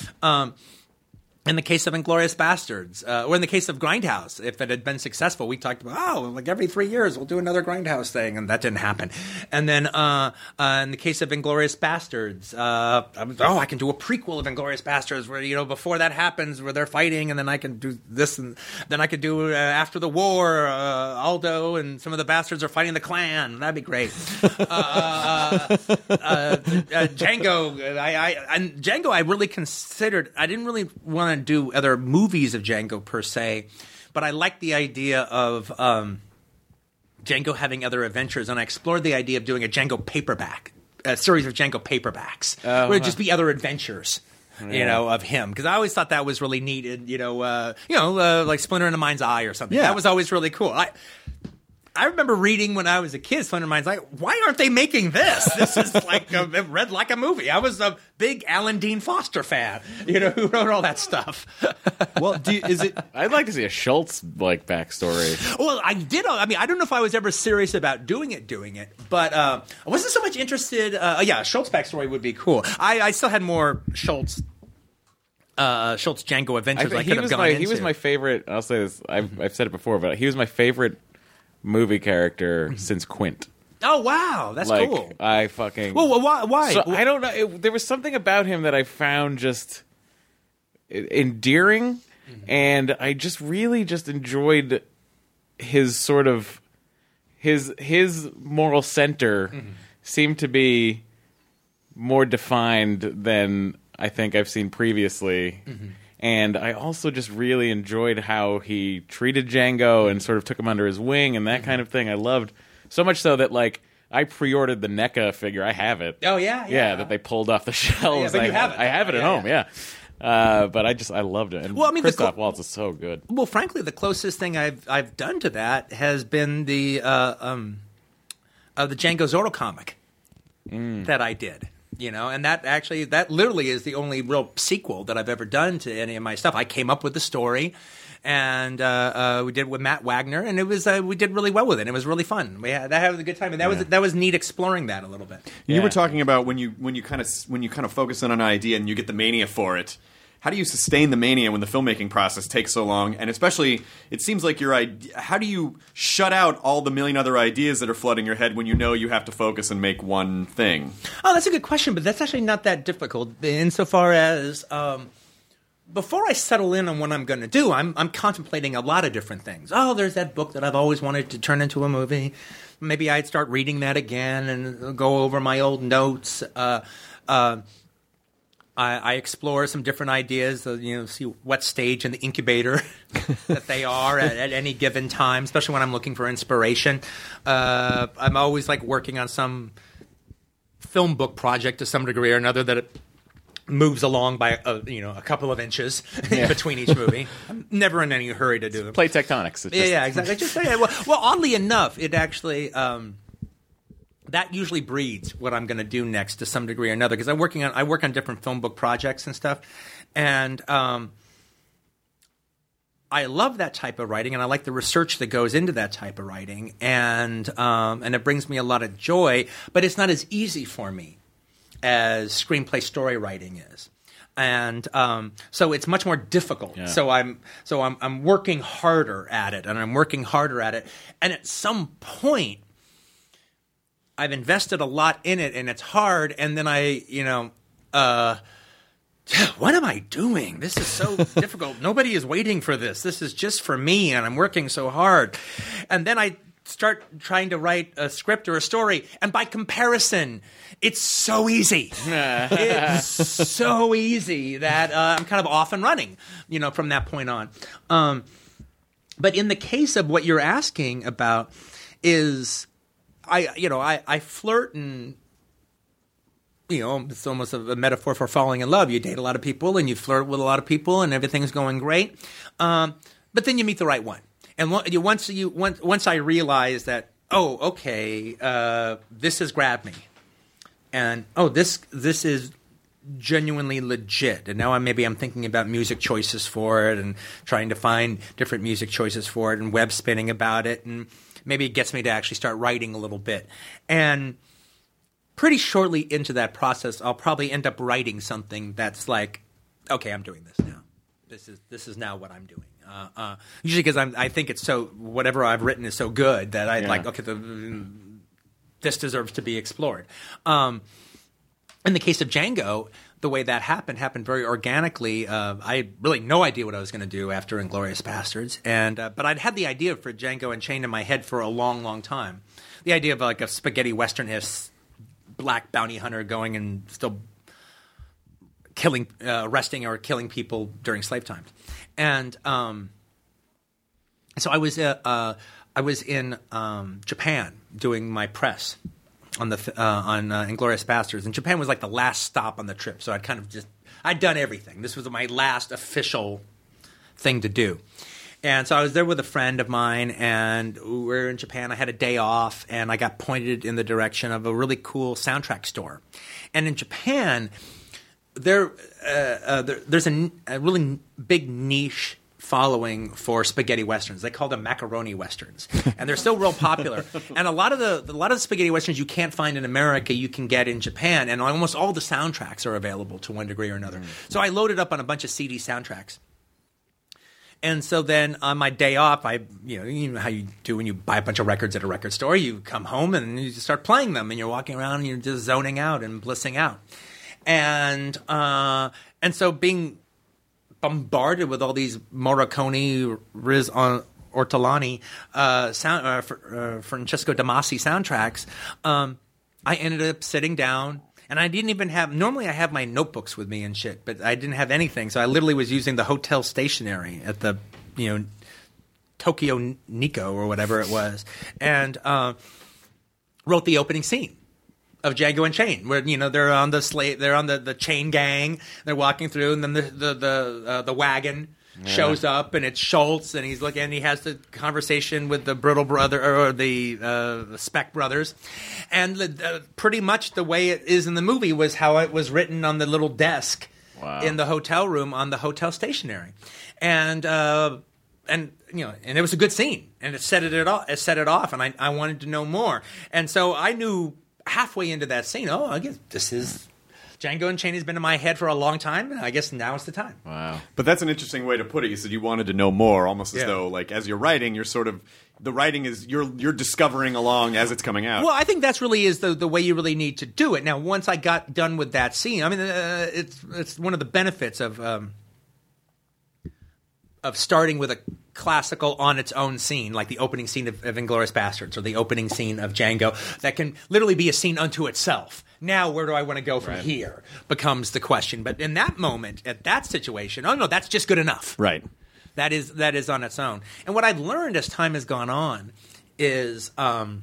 In the case of Inglourious Bastards, or in the case of Grindhouse, if it had been successful, we talked about, every 3 years we'll do another Grindhouse thing, and that didn't happen. And then in the case of Inglourious Bastards, I can do a prequel of Inglourious Bastards where, before that happens, where they're fighting, and then I can do this, and then I could do after the war, Aldo and some of the bastards are fighting the Klan. That'd be great. Django, I really considered, I didn't really want to do other movies of Django per se, but I liked the idea of Django having other adventures, and I explored the idea of doing a Django paperback, a series of Django paperbacks, where it'd just be other adventures. Of him, because I always thought that was really needed. Like Splinter in the Mind's Eye or something. Yeah. That was always really cool. I remember reading when I was a kid, Splinter in the Mind's Eye, why aren't they making this? This is it read like a movie. I was a big Alan Dean Foster fan, who wrote all that stuff. Well, I'd like to see a Schultz backstory. Well, I did. I mean, I don't know if I was ever serious about doing it, but I wasn't so much interested. A Schultz backstory would be cool. I still had more Schultz Django adventures I could have gone into. He was my favorite. I'll say this. I've said it before, but he was my favorite movie character since Quint. Oh wow, that's cool. I fucking. Well, why? So, I don't know. There was something about him that I found just endearing, and I just really just enjoyed his sort of his moral center seemed to be more defined than I think I've seen previously. Mm-hmm. And I also just really enjoyed how he treated Django and sort of took him under his wing and that Mm-hmm. kind of thing. I loved so much so that like I pre-ordered the NECA figure. I have it. Oh yeah, Yeah, that they pulled off the shelves. but you have it. I have it at Yeah, home. Yeah. But I loved it. And Well, I mean, Christoph Waltz is so good. Well, frankly, the closest thing I've done to that has been the Django Zorro comic that I did. You know, and that literally is the only real sequel that I've ever done to any of my stuff. I came up with the story, and we did it with Matt Wagner, and it was we did really well with it. It was really fun. We had a good time, and that was neat exploring that a little bit. You Yeah. were talking about when you kind of focus on an idea and you get the mania for it. How do you sustain the mania when the filmmaking process takes so long? And especially, it seems like how do you shut out all the million other ideas that are flooding your head when you know you have to focus and make one thing? Oh, that's a good question, but that's actually not that difficult insofar as before I settle in on what I'm going to do, I'm contemplating a lot of different things. Oh, there's that book that I've always wanted to turn into a movie. Maybe I'd start reading that again and go over my old notes. I explore some different ideas, see what stage in the incubator that they are at any given time, especially when I'm looking for inspiration. I'm always like working on some film book project to some degree or another that it moves along by a couple of inches in between each movie. I'm never in any hurry to do it. Play tectonics. It's just, Yeah, exactly. Well, oddly enough, it actually that usually breeds what I'm going to do next to some degree or another, because I work on different film book projects and stuff, and I love that type of writing, and I like the research that goes into that type of writing, and it brings me a lot of joy. But it's not as easy for me as screenplay story writing is. And so it's much more difficult. Yeah. So I'm working harder at it, and at some point, I've invested a lot in it, and it's hard. And then what am I doing? This is so difficult. Nobody is waiting for this. This is just for me, and I'm working so hard. And then I start trying to write a script or a story, and by comparison, it's so easy. It's so easy that I'm kind of off and running, from that point on. But in the case of what you're asking about is, I flirt, and it's almost a metaphor for falling in love. You date a lot of people and you flirt with a lot of people and everything's going great, but then you meet the right one. And once I realize that, this has grabbed me, and this is genuinely legit, and now I'm thinking about music choices for it and trying to find different music choices for it and web spinning about it, and maybe it gets me to actually start writing a little bit. And pretty shortly into that process, I'll probably end up writing something that's like, okay, I'm doing this now. This is now what I'm doing. Usually because I think it's so, whatever I've written is so good that I'm like, okay, this deserves to be explored. In the case of Django, the way that happened very organically. I had really no idea what I was going to do after Inglourious Bastards, but I'd had the idea for Django Unchained in my head for a long, long time. The idea of like a spaghetti western-ish black bounty hunter going and still arresting or killing people during slave times, and so I was in Japan doing my press on Inglourious Bastards, and Japan was like the last stop on the trip. So I'd done everything. This was my last official thing to do. And so I was there with a friend of mine, and we were in Japan. I had a day off, and I got pointed in the direction of a really cool soundtrack store. And in Japan, there's a really big niche following for spaghetti westerns. They call them macaroni westerns, and they're still real popular. And a lot of the spaghetti westerns you can't find in America, you can get in Japan, and almost all the soundtracks are available to one degree or another. So I loaded up on a bunch of CD soundtracks. And so then on my day off, you know how you do when you buy a bunch of records at a record store, you come home and you start playing them, and you're walking around and you're just zoning out and blissing out. And so being bombarded with all these Morricone, Riz Ortolani, Francesco Damasi soundtracks, I ended up sitting down And I didn't even have – normally I have my notebooks with me and shit, but I didn't have anything. So I literally was using the hotel stationery at the, Tokyo Nikko or whatever it was, and wrote the opening scene of Django Unchained, where they're on the chain gang, they're walking through, and then the wagon shows up, and it's Schultz, and he's looking, and he has the conversation with the Brittle brother or the Speck brothers, and pretty much the way it is in the movie was how it was written on the little desk in the hotel room on the hotel stationery, and it was a good scene, and it set it off, and I wanted to know more, and so I knew halfway into that scene, I guess this is Django Unchained has been in my head for a long time, and I guess now is the time. Wow! But that's an interesting way to put it. You said you wanted to know more, almost as though, like, as you're writing, you're sort of the writing is you're discovering along as it's coming out. Well, I think that's really is the way you really need to do it. Now, once I got done with that scene, I mean, it's one of the benefits of starting with a classical on its own scene, like the opening scene of Inglourious Basterds or the opening scene of Django, that can literally be a scene unto itself. Now, where do I want to go from here becomes the question. But in that moment, at that situation, no, that's just good enough. Right. That is on its own. And what I've learned as time has gone on is for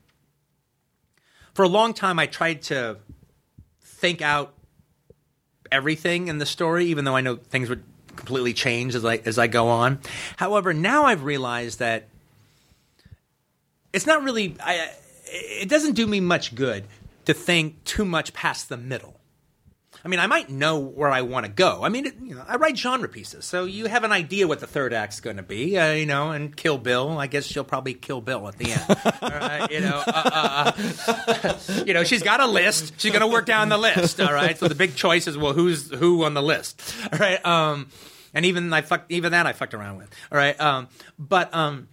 a long time I tried to think out everything in the story, even though I know things would completely change as I go on. However, now I've realized that it's not really it doesn't do me much good to think too much past the middle. I mean, I might know where I want to go. I mean, I write genre pieces, so you have an idea what the third act's going to be, and Kill Bill. I guess she'll probably kill Bill at the end. She's got a list. She's going to work down the list, all right? So the big choice is, well, who's who on the list, all right? And even that I fucked around with, all right? But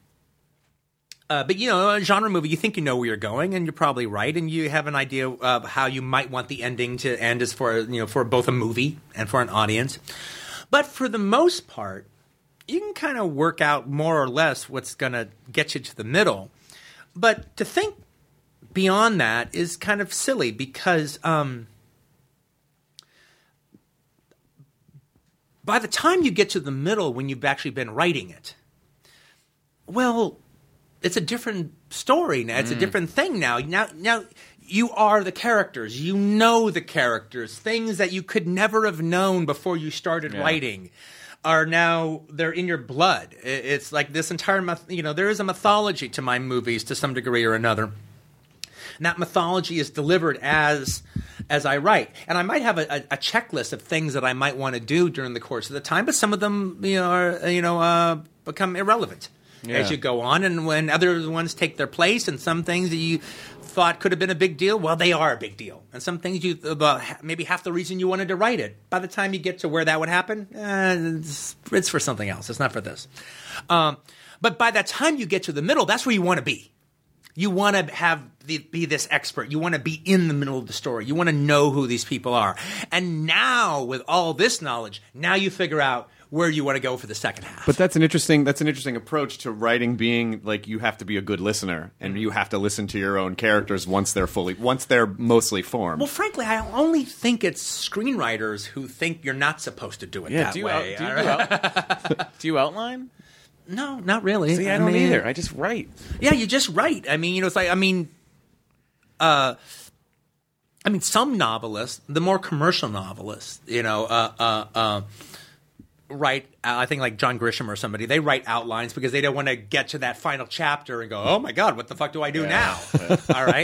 a genre movie, you think you know where you're going, and you're probably right, and you have an idea of how you might want the ending to end as for both a movie and for an audience. But for the most part, you can kind of work out more or less what's going to get you to the middle. But to think beyond that is kind of silly because by the time you get to the middle when you've actually been writing it, well, it's a different story now. It's a different thing now. Now you are the characters. You know the characters. Things that you could never have known before you started writing are now, they're in your blood. It's like this entire, there is a mythology to my movies to some degree or another. And that mythology is delivered as I write. And I might have a checklist of things that I might want to do during the course of the time, but some of them, become irrelevant. As you go on, and when other ones take their place, and some things that you thought could have been a big deal, well, they are a big deal. And some things maybe half the reason you wanted to write it, by the time you get to where that would happen, it's for something else. It's not for this. But by the time you get to the middle, that's where you want to be. You want to be this expert. You want to be in the middle of the story. You want to know who these people are. And now, with all this knowledge, now you figure out where you want to go for the second half. But that's an interesting approach to writing, being like you have to be a good listener and you have to listen to your own characters once they're mostly formed. Well, frankly, I only think it's screenwriters who think you're not supposed to do it that way. Do you outline? No, not really. See, I don't either. I just write. Yeah, you just write. I mean, it's like, some novelists, the more commercial novelists, write, I think like John Grisham or somebody, they write outlines because they don't want to get to that final chapter and go, oh my God, what the fuck do I do now? All right.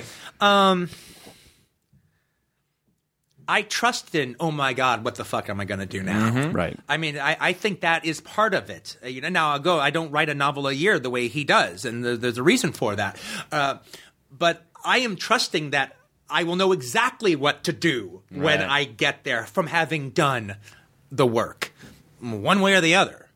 I trust in, oh my God, what the fuck am I going to do now? Mm-hmm. Right. I mean, I think that is part of it. Now I don't write a novel a year the way he does, and there's a reason for that. But I am trusting that I will know exactly what to do when I get there from having done the work, one way or the other.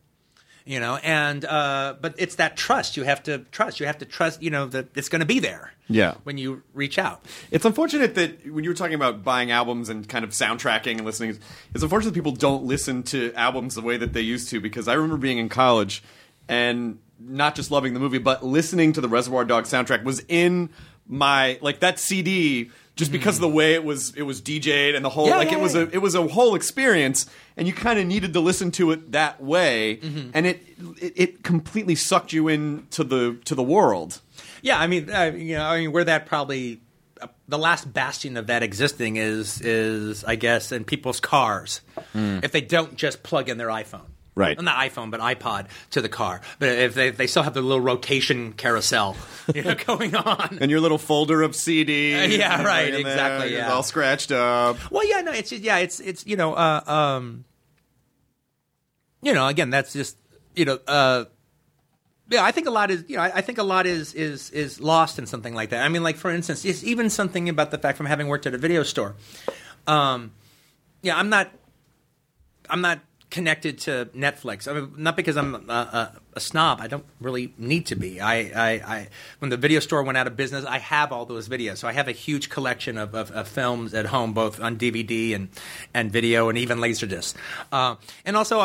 But it's that trust. You have to trust. You have to trust, that it's going to be there. Yeah. When you reach out. It's unfortunate that when you were talking about buying albums and kind of soundtracking and listening, it's unfortunate that people don't listen to albums the way that they used to, because I remember being in college and not just loving the movie, but listening to the Reservoir Dogs soundtrack was in my, like, that CD just because of the way it was DJ'd and the whole Yeah, it was a whole experience, and you kind of needed to listen to it that way, and it completely sucked you into the world. Yeah, I mean, where that probably the last bastion of that existing is I guess in people's cars, if they don't just plug in their iPhone. Right. Well, not iPhone, but iPod to the car. But if they still have the little rotation carousel, going on. And your little folder of CDs. Yeah, right, in there, exactly, it's yeah. all scratched up. Well, yeah, no, it's again, that's just yeah, I think a lot is I think a lot is lost in something like that. I mean, like for instance, it's even something about the fact from having worked at a video store. I'm not connected to Netflix. I mean, not because I'm a snob. I don't really need to be. I when the video store went out of business, I have all those videos. So I have a huge collection of films at home, both on DVD and video, and even Laserdisc. And also,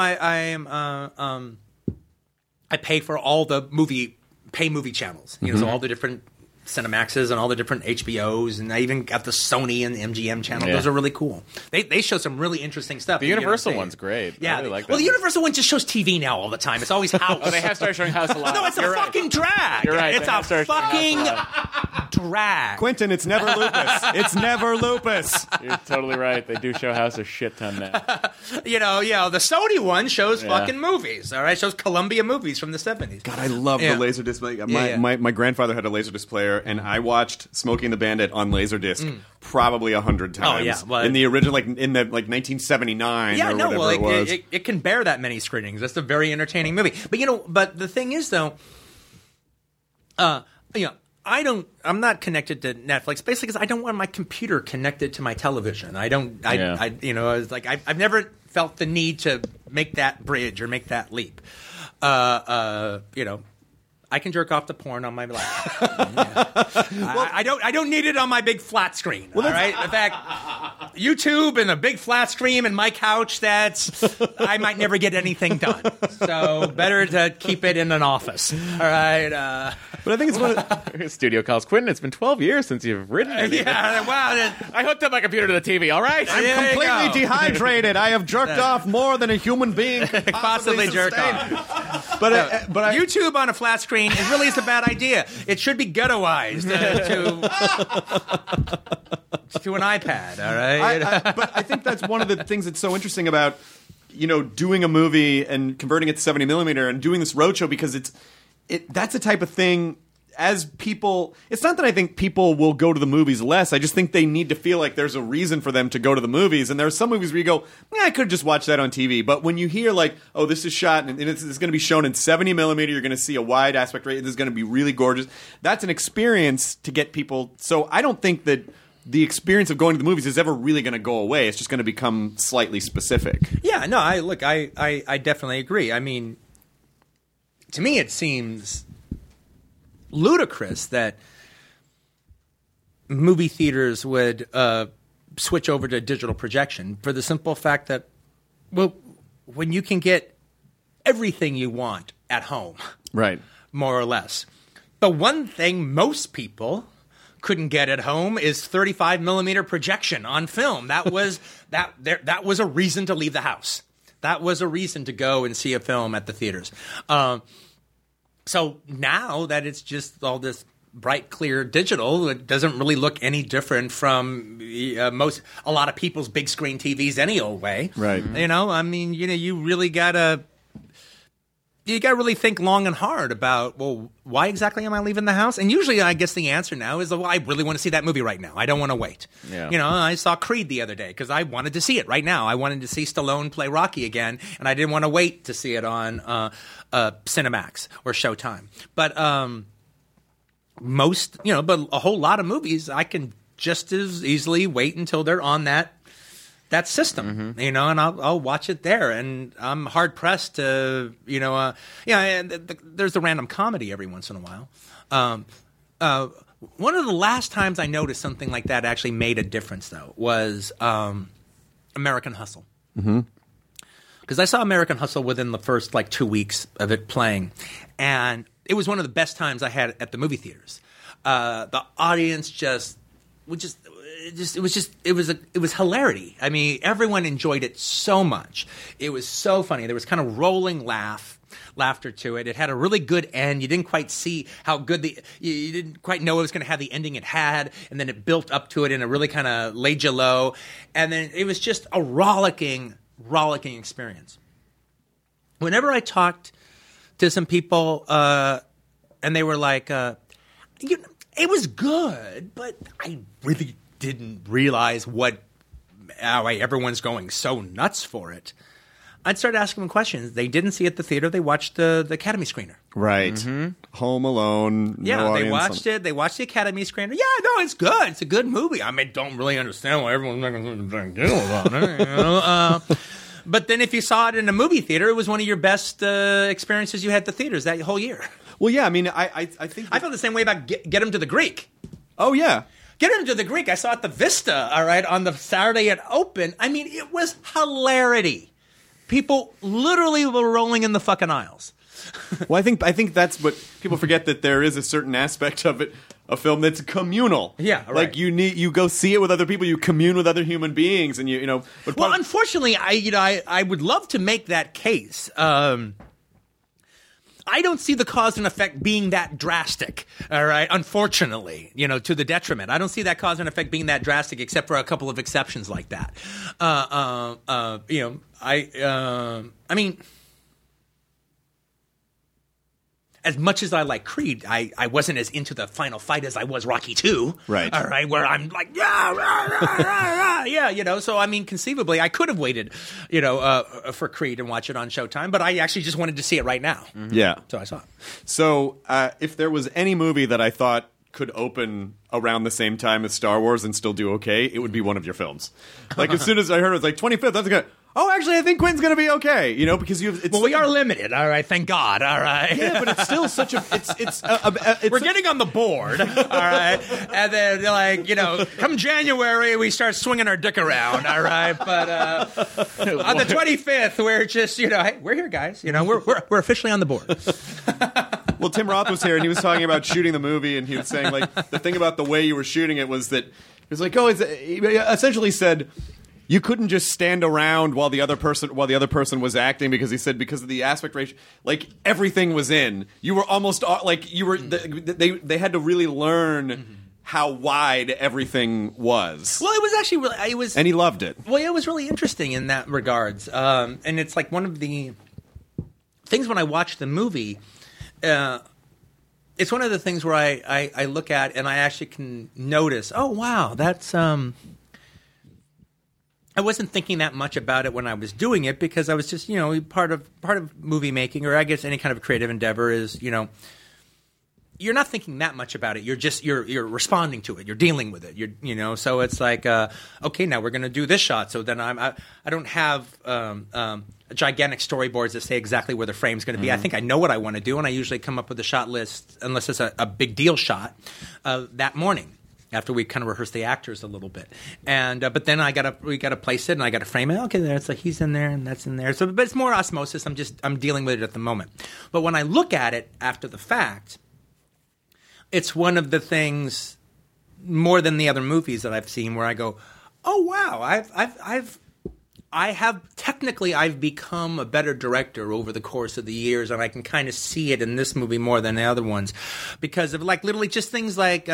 I pay for all the movie channels. So all the different Cinemaxes and all the different HBOs, and I even got the Sony and MGM channel. Yeah. Those are really cool. They show some really interesting stuff. The Universal one's great. Yeah, I really like that. well, the Universal one just shows TV now all the time. It's always House. Oh, they have started showing House a lot. No, it's You're a right. fucking drag. You're right. It's They a have started showing fucking House drag. Quentin, it's never lupus. It's never lupus. You're totally right. They do show House a shit ton now. The Sony one shows fucking movies. All right, shows Columbia movies from the 70s. God, I love Yeah. the Laserdisc. Yeah. My grandfather had a Laserdisc player, and I watched Smokey and the Bandit on Laserdisc probably 100 times. Oh, yeah. Well, in the original, in the 1979 Yeah, or no, whatever well, it was. it can bear that many screenings. That's a very entertaining movie. But the thing is, though, I'm not connected to Netflix basically because I don't want my computer connected to my television. I've never felt the need to make that bridge or make that leap. I can jerk off to porn on my laptop. I don't need it on my big flat screen. All right. In fact, YouTube and a big flat screen and my couch. I might never get anything done. So better to keep it in an office. All right. But I think it's one of Studio calls Quentin. It's been 12 years since you've written anything. Yeah. Wow. I hooked up my computer to the TV. All right. There you completely go. dehydrated. I have jerked off more than a human being could Possibly jerk sustain. off. But I, YouTube on a flat screen, it really is a bad idea. It should be ghettoized to an iPad, all right? but I think that's one of the things that's so interesting about doing a movie and converting it to 70 millimeter and doing this roadshow because that's the type of thing. As people, it's not that I think people will go to the movies less. I just think they need to feel like there's a reason for them to go to the movies. And there are some movies where you go, I could just watch that on TV. But when you hear this is shot and it's going to be shown in 70 millimeter, you're going to see a wide aspect rate. This is going to be really gorgeous. That's an experience to get people. So I don't think that the experience of going to the movies is ever really going to go away. It's just going to become slightly specific. Yeah, no, I definitely agree. I mean, to me, it seems ludicrous that movie theaters would switch over to digital projection for the simple fact that, well, when you can get everything you want at home, Right. more or less. The one thing most people couldn't get at home is 35 millimeter projection on film. That was that was a reason to leave the house. That was a reason to go and see a film at the theaters. So now that it's just all this bright, clear digital, it doesn't really look any different from a lot of people's big screen TVs any old way. Right. I mean, you really gotta really think long and hard about, well, why exactly am I leaving the house? And usually I guess the answer now is, well, I really want to see that movie right now. I don't want to wait. Yeah. I saw Creed the other day because I wanted to see it right now. I wanted to see Stallone play Rocky again, and I didn't want to wait to see it on Cinemax or Showtime. But but a whole lot of movies I can just as easily wait until they're on that system, and I'll watch it there. And I'm hard pressed to, there's the random comedy every once in a while. One of the last times I noticed something like that actually made a difference, though, was American Hustle. Because I saw American Hustle within the first 2 weeks of it playing, and it was one of the best times I had at the movie theaters. The audience just it was hilarity. I mean, everyone enjoyed it so much. It was so funny. There was kind of rolling laughter to it. It had a really good end. You didn't quite see how good you didn't quite know it was going to have the ending it had, and then it built up to it and it really kind of laid you low. And then it was just a rollicking experience. Whenever I talked to some people, and they were like, it was good, but I really didn't realize how everyone's going so nuts for it. I'd start asking them questions. They didn't see it at the theater. They watched the Academy screener. Right. Mm-hmm. Home Alone. Yeah, no they watched it. They watched the Academy screener. Yeah, no, it's good. It's a good movie. I mean, don't really understand why everyone's making such a big deal about it. You know? But then if you saw it in a movie theater, it was one of your best experiences you had at the theaters that whole year. Well, yeah, I mean, I think... I felt the same way about Get Him to the Greek. Oh, yeah. Get Him to the Greek. I saw it at the Vista, all right, on the Saturday it opened. I mean, it was hilarity. People literally were rolling in the fucking aisles. Well, I think that's what people forget, that there is a certain aspect of it, a film that's communal. Yeah, right. Like you go see it with other people, you commune with other human beings, and you know. But well, unfortunately, I would love to make that case. I don't see the cause and effect being that drastic, all right? Unfortunately, to the detriment. I don't see that cause and effect being that drastic, except for a couple of exceptions like that. I mean, as much as I like Creed, I wasn't as into the final fight as I was Rocky II. Right. All right, where I'm like, yeah, so I mean, conceivably, I could have waited, for Creed and watch it on Showtime, but I actually just wanted to see it right now. Mm-hmm. Yeah. So I saw it. So if there was any movie that I thought could open around the same time as Star Wars and still do okay, it would be one of your films. Like, as soon as I heard it was like 25th, I was like, oh, actually, I think Quentin's going to be okay, because we are limited, all right, thank God, all right. Yeah, but it's still such a, it's we're getting on the board, all right, and then, come January, we start swinging our dick around, all right, but on the 25th, we're just, hey, we're here, guys, we're officially on the board. Well, Tim Roth was here, and he was talking about shooting the movie, and he was saying, like, the thing about the way you were shooting it was that, he was like, he essentially said, you couldn't just stand around while the other person was acting, because he said, because of the aspect ratio, like, everything was in. You were almost like you were. They had to really learn how wide everything was. Well, it was actually really. And he loved it. Well, it was really interesting in that regards, and it's like one of the things when I watch the movie. It's one of the things where I look at and I actually can notice. Oh wow, that's I wasn't thinking that much about it when I was doing it, because I was just, part of movie making, or I guess any kind of creative endeavor is, you're not thinking that much about it. You're just you're responding to it. You're dealing with it. So it's like, okay, now we're going to do this shot. So then I don't have gigantic storyboards that say exactly where the frame's going to be. I think I know what I want to do, and I usually come up with a shot list, unless it's a big deal shot, that morning, after we kind of rehearse the actors a little bit, and but then we gotta place it, and I gotta frame it. Okay, there, it's like he's in there and that's in there. So, but it's more osmosis. I'm dealing with it at the moment. But when I look at it after the fact, it's one of the things more than the other movies that I've seen where I go, oh wow, I've become a better director over the course of the years, and I can kind of see it in this movie more than the other ones, because of like literally just things like.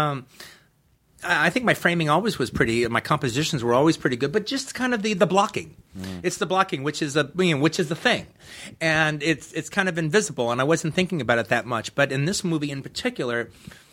I think my framing always was pretty. My compositions were always pretty good, but just kind of the blocking. It's the blocking, which is the thing, and it's kind of invisible. And I wasn't thinking about it that much, but in this movie in particular,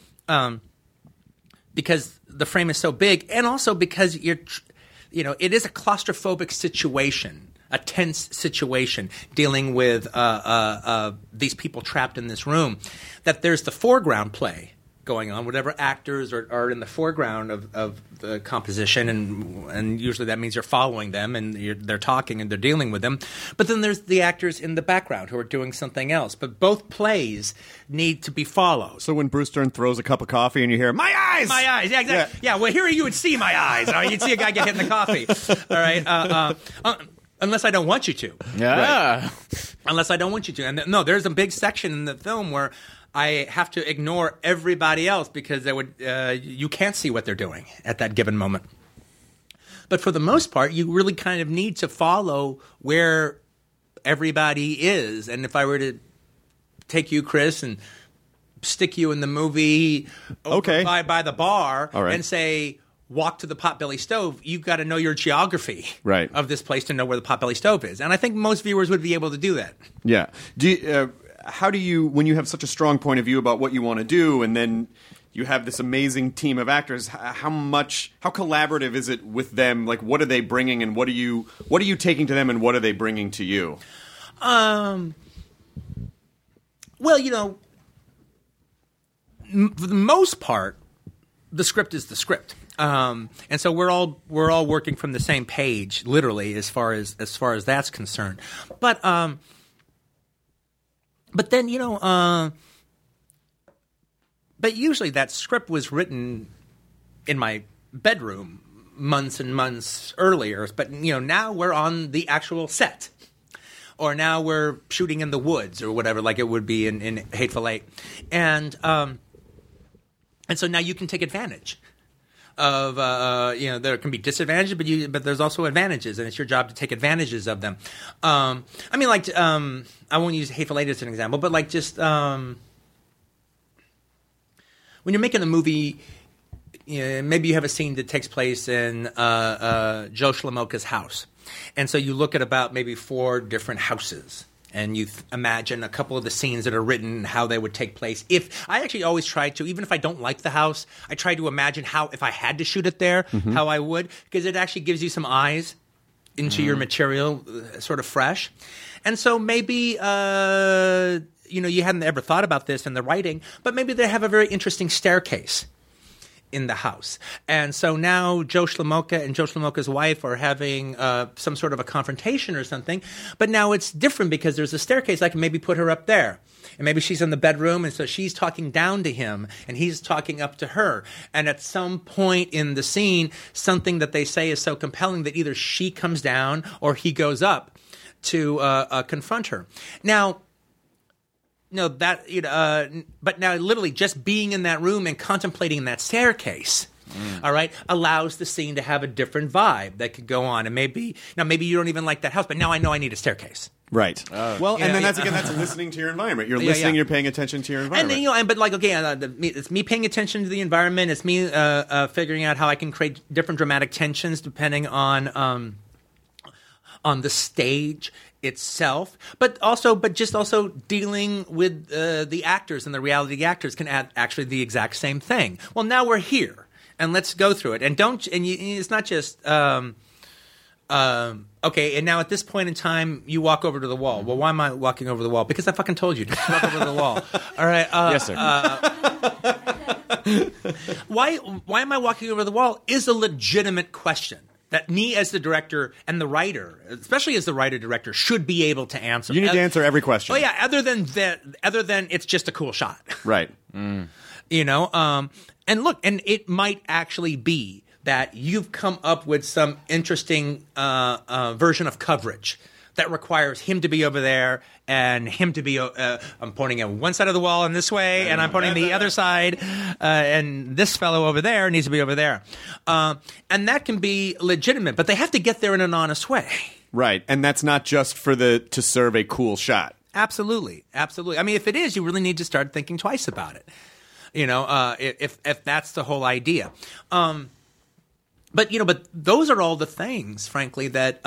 because the frame is so big, and also because it is a claustrophobic situation. A tense situation dealing with these people trapped in this room, that there's the foreground play going on, whatever actors are in the foreground of the composition, and usually that means you're following them and they're talking and they're dealing with them. But then there's the actors in the background who are doing something else. But both plays need to be followed. So when Bruce Dern throws a cup of coffee and you hear, my eyes! My eyes, yeah, exactly. Yeah, well, here you would see my eyes. You'd see a guy get hit in the coffee. All right, unless I don't want you to. Yeah. Right. unless I don't want you to. And no, there's a big section in the film where I have to ignore everybody else because you can't see what they're doing at that given moment. But for the most part, you really kind of need to follow where everybody is. And if I were to take you, Chris, and stick you in the movie Okay. by the bar All right. and say, walk to the Potbelly Stove, you've got to know your geography Right. of this place to know where the Potbelly Stove is. And I think most viewers would be able to do that. Yeah. How do you, when you have such a strong point of view about what you want to do, and then you have this amazing team of actors, how collaborative is it with them? Like, what are they bringing, and what are you taking to them, and what are they bringing to you? Well, for the most part, the script is the script, and so we're all working from the same page, literally, as far as that's concerned. But then but usually that script was written in my bedroom months and months earlier. But now we're on the actual set. Or now we're shooting in the woods or whatever, like it would be in Hateful Eight. And so now you can take advantage of, there can be disadvantages, but there's also advantages, and it's your job to take advantages of them. I won't use Hateful Eight as an example, but like just when you're making a movie, maybe you have a scene that takes place in Joe Schlemoka's house. And so you look at about maybe 4 different houses, and you imagine a couple of the scenes that are written, how they would take place. If I actually always try to, even if I don't like the house, I try to imagine how, if I had to shoot it there, how I would, because it actually gives you some eyes into your material, sort of fresh. And so maybe, you hadn't ever thought about this in the writing, but maybe they have a very interesting staircase in the house. And so now Joe Schlemoka and Joe Schlemoka's wife are having some sort of a confrontation or something, but now it's different because there's a staircase. I can maybe put her up there. And maybe she's in the bedroom, and so she's talking down to him, and he's talking up to her. And at some point in the scene, something that they say is so compelling that either she comes down or he goes up to confront her. Now, but now literally just being in that room and contemplating that staircase, all right, allows the scene to have a different vibe that could go on. And maybe you don't even like that house, but now I know I need a staircase. Right. Well, and then that's listening to your environment. You're listening. You're paying attention to your environment. And but like, okay, it's me paying attention to the environment. It's me figuring out how I can create different dramatic tensions depending on the stage itself, but just also dealing with the actors, and the reality of the actors can add actually the exact same thing. Well, now we're here, and let's go through it. And it's not just okay. And now at this point in time, you walk over to the wall. Well, why am I walking over the wall? Because I fucking told you to walk over to the wall. All right. Yes, sir. Why am I walking over the wall? Is a legitimate question that me as the director and the writer, especially as the writer-director, should be able to answer. You need to answer every question. Oh yeah, other than it's just a cool shot. Right. And look, and it might actually be that you've come up with some interesting version of coverage that requires him to be over there and him to be I'm pointing at one side of the wall in this way, and I'm pointing the other side, and this fellow over there needs to be over there. And that can be legitimate, but they have to get there in an honest way. Right. And that's not just to serve a cool shot. Absolutely. Absolutely. I mean, if it is, you really need to start thinking twice about it. If that's the whole idea. But those are all the things, frankly, that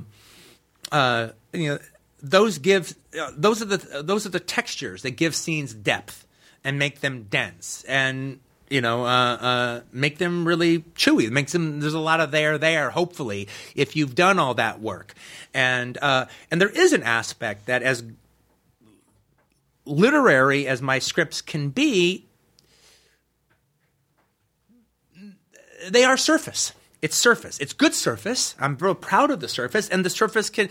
those are the textures that give scenes depth and make them dense and make them really chewy. There's a lot of there, hopefully, if you've done all that work. And there is an aspect that, as literary as my scripts can be, they are surface. It's surface. It's good surface. I'm real proud of the surface, and the surface can,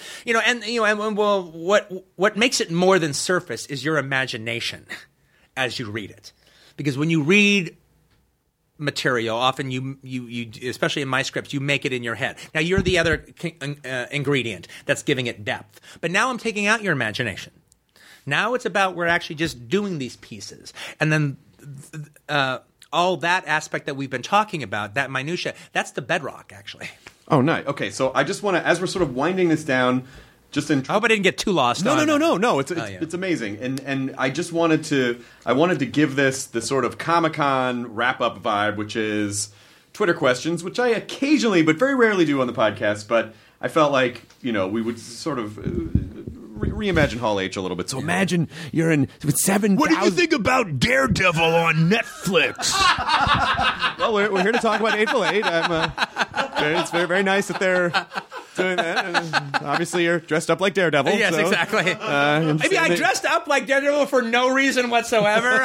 what makes it more than surface is your imagination as you read it, because when you read material, often you especially in my scripts, you make it in your head. Now you're the other ingredient that's giving it depth. But now I'm taking out your imagination. Now it's about we're actually just doing these pieces, and then all that aspect that we've been talking about, that minutia, that's the bedrock, actually. Oh, nice. Okay, so I just want to, as we're sort of winding this down, just in. I hope I didn't get too lost. No. It's amazing, and I just wanted to give this the sort of Comic-Con wrap-up vibe, which is Twitter questions, which I occasionally, but very rarely, do on the podcast. But I felt like we would sort of reimagine Hall H a little bit. So imagine you're in with 7,000. What do you think about Daredevil on Netflix? Well, we're here to talk about Hateful Eight. It's very, very nice that they're doing that. And obviously, you're dressed up like Daredevil. Yes, so, exactly. Maybe I dressed up like Daredevil for no reason whatsoever.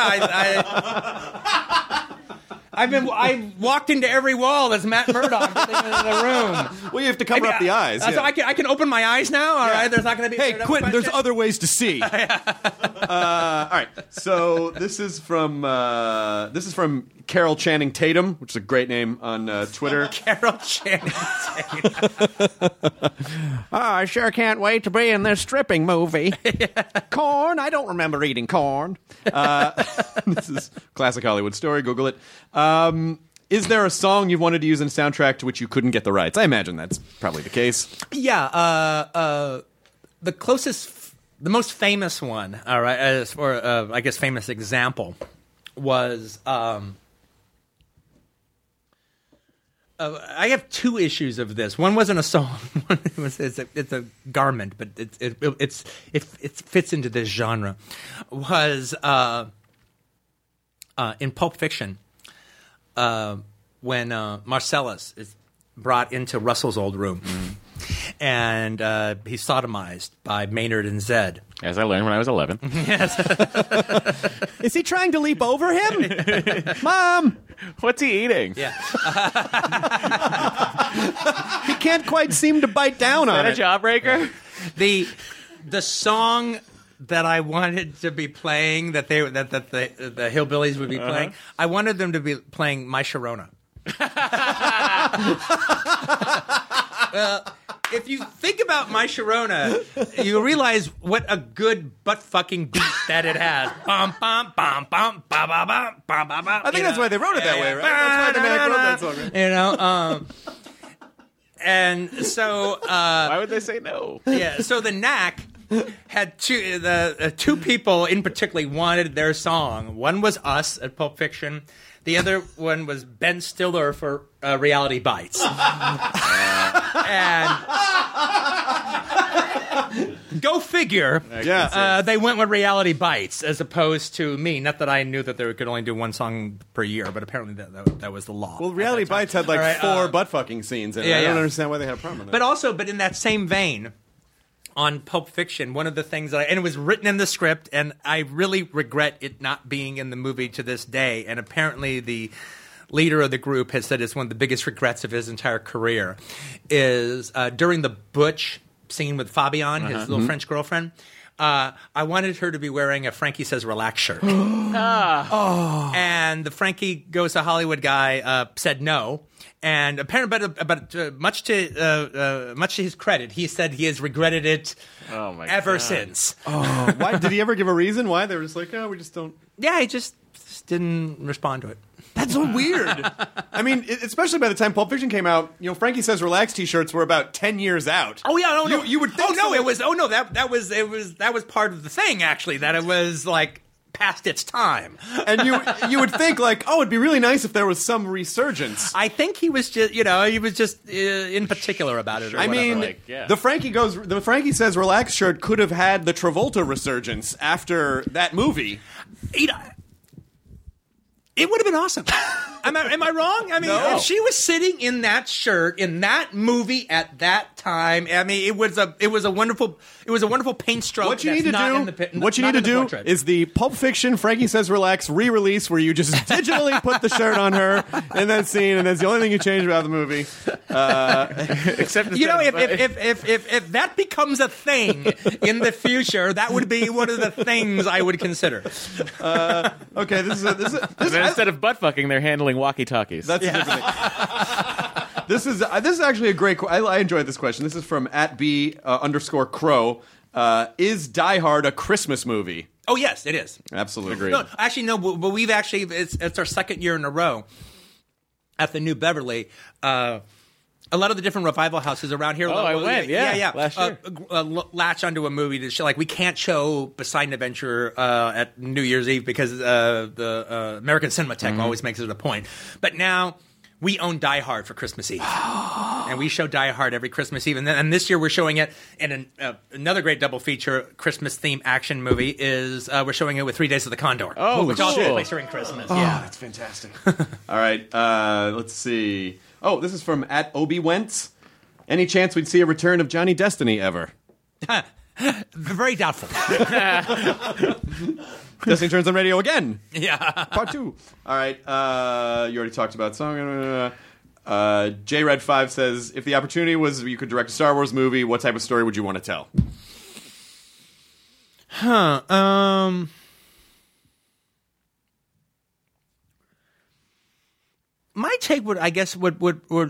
I walked into every wall as Matt Murdock sitting in the room. Well, you have to cover up the eyes. So I can open my eyes now. All right, there's not going to be. Hey, Quentin, there's other ways to see. All right, so this is from Carol Channing Tatum, which is a great name on Twitter. Carol Channing Tatum. I sure can't wait to be in this stripping movie. Corn? I don't remember eating corn. This is classic Hollywood story. Google it. Is there a song you wanted to use in a soundtrack to which you couldn't get the rights? I imagine that's probably the case. Yeah. The most famous one, all right, I guess famous example was. I have two issues of this. One wasn't a song. It's a garment, but it fits into this genre. Was in Pulp Fiction when Marcellus is brought into Russell's old room, and he's sodomized by Maynard and Zed. As I learned when I was 11. Yes. Is he trying to leap over him? Mom! What's he eating? Yeah. He can't quite seem to bite down on Is it. that a jawbreaker? The song that I wanted to be playing, that the hillbillies would be playing, I wanted them to be playing My Sharona. If you think about My Sharona, you realize what a good butt-fucking beat that it has. Bum, bum, bum, bum, ba, ba, bum, ba, ba, ba. I think that's why they wrote it that way, right? That's why the Knack wrote that song. Right? And so... Why would they say no? Yeah, so the Knack had two people in particular wanted their song. One was us at Pulp Fiction. The other one was Ben Stiller for Reality Bites. And go figure. Yeah. They went with Reality Bites as opposed to me. Not that I knew that they could only do one song per year, but apparently that was the law. Well, Reality Bites had like 4 butt-fucking scenes in it. I don't understand why they had a problem with that. But in that same vein, on Pulp Fiction, one of the things and it was written in the script, and I really regret it not being in the movie to this day, and apparently the leader of the group has said it's one of the biggest regrets of his entire career, is during the Butch scene with Fabian, his little French girlfriend, I wanted her to be wearing a Frankie Says Relax shirt. And the Frankie Goes to Hollywood guy said no. And apparently, but much to his credit, he said he has regretted it ever since. Oh, why did he ever give a reason why? They were just like, we just don't. Yeah, he just didn't respond to it. That's so weird. I mean, especially by the time Pulp Fiction came out, Frankie Says Relax T-shirts were about 10 years out. Oh yeah, no. You would think. That was part of the thing actually. That it was like past its time. And you would think like, it'd be really nice if there was some resurgence. I think he was just, in particular about it. Or I mean, the Frankie Says Relax shirt could have had the Travolta resurgence after that movie. It would have been awesome. Am I wrong? I mean, No. If she was sitting in that shirt in that movie at that time, I mean, it was a wonderful paint stroke. What you need to do is the Pulp Fiction Frankie Says Relax re-release where you just digitally put the shirt on her in that scene, and that's the only thing you change about the movie. Except if that becomes a thing in the future, that would be one of the things I would consider. Okay, this is instead of butt fucking, they're handling holding walkie-talkies. That's a different thing. This is actually a great. I enjoyed this question. This is from @B_Crow. Is Die Hard a Christmas movie? Oh yes, it is. Absolutely. Agreed. No, actually, no. But we've actually it's our second year in a row at the New Beverly. A lot of the different revival houses around here. I went. Yeah, last year. Latch onto a movie to show. Like we can't show Poseidon Adventure at New Year's Eve because the American Cinematheque always makes it a point. But now we own Die Hard for Christmas Eve, and we show Die Hard every Christmas Eve. And this year we're showing it in another great double feature Christmas theme action movie. We're showing it with 3 Days of the Condor, which also takes place during Christmas. Yeah, That's fantastic. All right, let's see. Oh, this is from @ObiWentz. Any chance we'd see a return of Johnny Destiny ever? Very doubtful. Destiny turns on radio again. Yeah. Part 2. All right, you already talked about song. JRed5 says, if the opportunity was you could direct a Star Wars movie, what type of story would you want to tell? My take would, I guess, the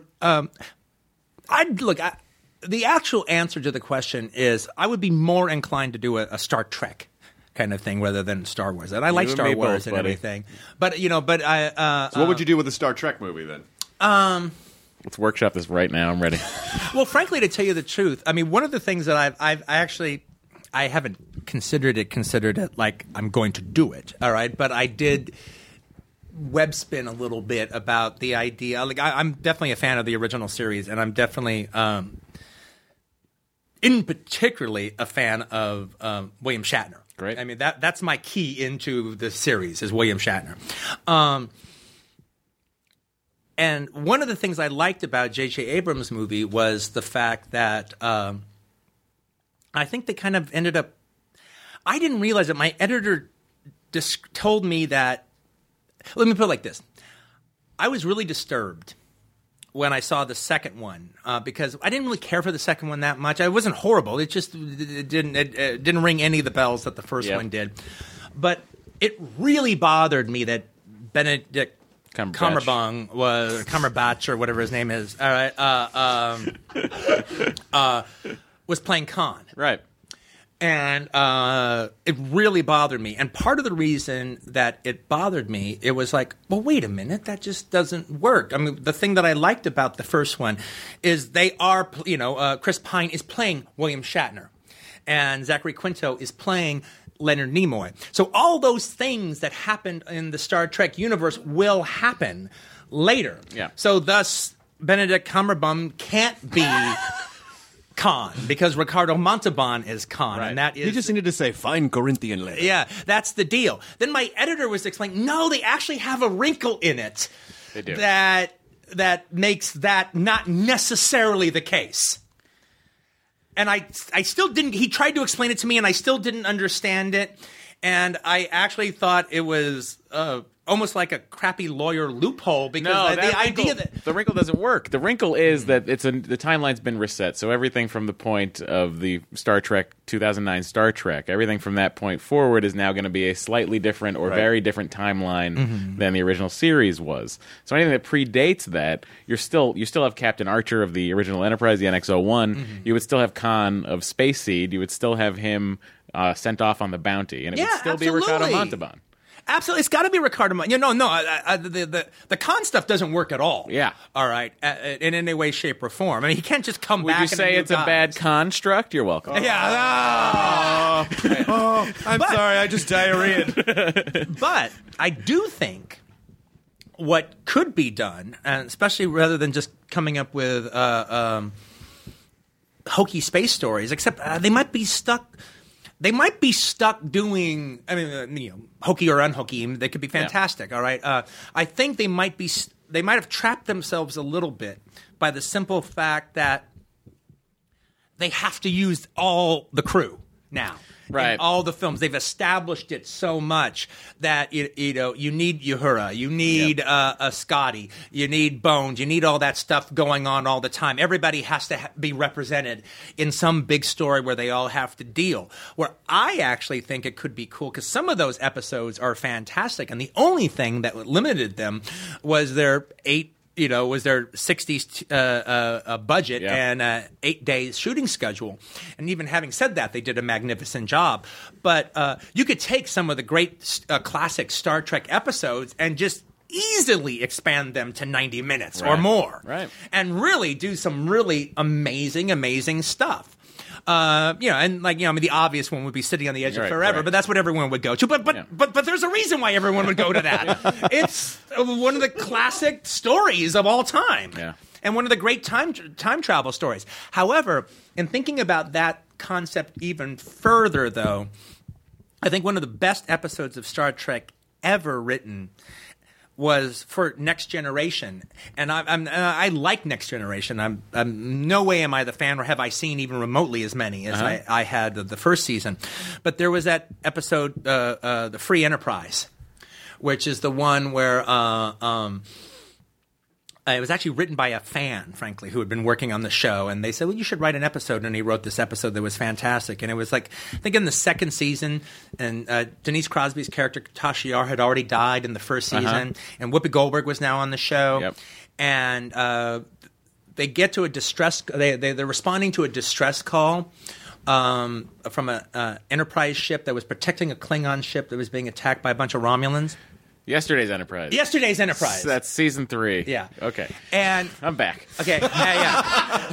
actual answer to the question is I would be more inclined to do a Star Trek kind of thing rather than Star Wars. And I like and Star me Wars both, and buddy. everything, but I. So what would you do with a Star Trek movie then? Let's workshop this right now. I'm ready. Well, frankly, to tell you the truth, I mean, one of the things that I haven't considered it like I'm going to do it. All right, but I did web spin a little bit about the idea. Like I'm definitely a fan of the original series, and I'm definitely, in particularly, a fan of William Shatner. Great. I mean that's my key into the series is William Shatner. And one of the things I liked about J.J. Abrams' movie was the fact that I think they kind of ended up. I didn't realize that my editor told me that. Let me put it like this. I was really disturbed when I saw the second one because I didn't really care for the second one that much. It wasn't horrible. It just didn't ring any of the bells that the first one did. But it really bothered me that Benedict Cumberbatch or whatever his name is, all right, was playing Khan. Right. And it really bothered me. And part of the reason that it bothered me, it was like, well, wait a minute, that just doesn't work. I mean, the thing that I liked about the first one is they are, Chris Pine is playing William Shatner. And Zachary Quinto is playing Leonard Nimoy. So all those things that happened in the Star Trek universe will happen later. Yeah. So thus, Benedict Cumberbatch can't be Khan because Ricardo Montalban is Khan, Right. and that is You just needed to say fine Corinthian leather. yeah, that's the deal. Then my editor was explaining, no, they actually have a wrinkle in it They do. that makes that not necessarily the case. And I still didn't. He tried to explain it to me, and I still didn't understand it. And I actually thought it was almost like a crappy lawyer loophole because the idea that the wrinkle doesn't work. The wrinkle is that the timeline's been reset. So everything from the point of the Star Trek 2009 Star Trek, everything from that point forward is now going to be a slightly different or very different timeline than the original series was. So anything that predates that, you still have Captain Archer of the original Enterprise, the NX-01. You would still have Khan of Space Seed. You would still have him sent off on the bounty, and it would still be Ricardo Montalban. Absolutely, it's got to be Ricardo. The Khan stuff doesn't work at all. Yeah. All right, in any way, shape, or form. I mean, he can't just come back. Would you say it's a bad construct? You're welcome. Yeah. I'm sorry, I just diarrheaed. But I do think what could be done, and especially rather than just coming up with hokey space stories, except they might be stuck. They might be stuck doing, hokey or unhokey. They could be fantastic. All right. I think they might have trapped themselves a little bit by the simple fact that they have to use all the crew. now. Right. In all the films, they've established it so much that you need Uhura, you need a Scotty, you need Bones, you need all that stuff going on all the time. Everybody has to be represented in some big story where they all have to deal. Where I actually think it could be cool because some of those episodes are fantastic, and the only thing that limited them was their 60s budget and 8 days shooting schedule. And even having said that, they did a magnificent job. But you could take some of the great classic Star Trek episodes and just easily expand them to 90 minutes or more. Right. And really do some really amazing stuff. The obvious one would be Sitting on the Edge of Forever, right. but that's what everyone would go to. But there's a reason why everyone would go to that. It's one of the classic stories of all time, and one of the great time travel stories. However, in thinking about that concept even further, though, I think one of the best episodes of Star Trek ever written was for Next Generation, and I like Next Generation. I'm no way am I the fan, or have I seen even remotely as many as I had the first season. But there was that episode, the Free Enterprise, which is the one where it was actually written by a fan, frankly, who had been working on the show. And they said, well, you should write an episode. And he wrote this episode that was fantastic. And it was like, I think in the second season, and Denise Crosby's character, Tasha Yar, had already died in the first season. And Whoopi Goldberg was now on the show. Yep. And they get to a distress, they're responding to a distress call from an Enterprise ship that was protecting a Klingon ship that was being attacked by a bunch of Romulans. Yesterday's Enterprise. That's season 3. Yeah. Okay. And I'm back. Okay. Yeah.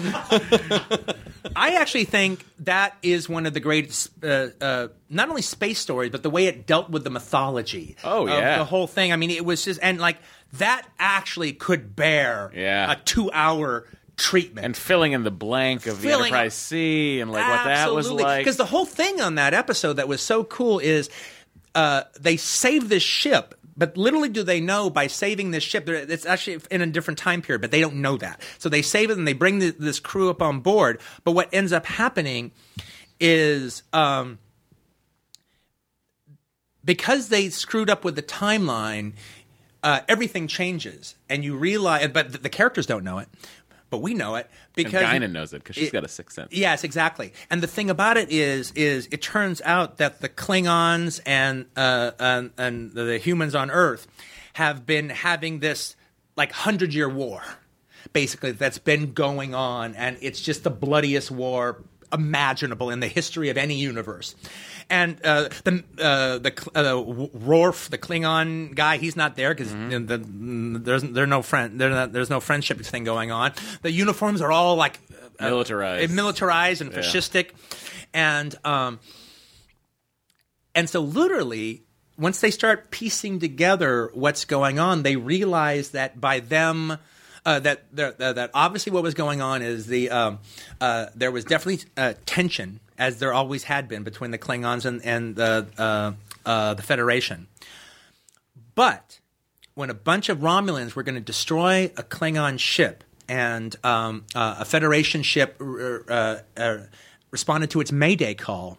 I actually think that is one of the greatest, not only space stories, but the way it dealt with the mythology of the whole thing. I mean, it was just, and like that actually could bear a 2-hour treatment. And filling in the blank of the Enterprise C and like what that was like. Because the whole thing on that episode that was so cool is they save this ship. But little do they know, by saving this ship, it's actually in a different time period, but they don't know that. So they save it and they bring this crew up on board. But what ends up happening is because they screwed up with the timeline, everything changes. And you realize, but the characters don't know it. But we know it because and Guinan knows it because she's got a sixth sense. Yes, exactly. And the thing about it is it turns out that the Klingons and the humans on Earth have been having this like 100-year war, basically, that's been going on, and it's just the bloodiest war imaginable in the history of any universe. And the Worf, the Klingon guy, he's not there because there's no friendship thing going on. The uniforms are all like militarized and fascistic, and so literally, once they start piecing together what's going on, they realize that by them. That obviously what was going on is there was definitely tension, as there always had been, between the Klingons and the Federation. But when a bunch of Romulans were going to destroy a Klingon ship, and a Federation ship responded to its Mayday call,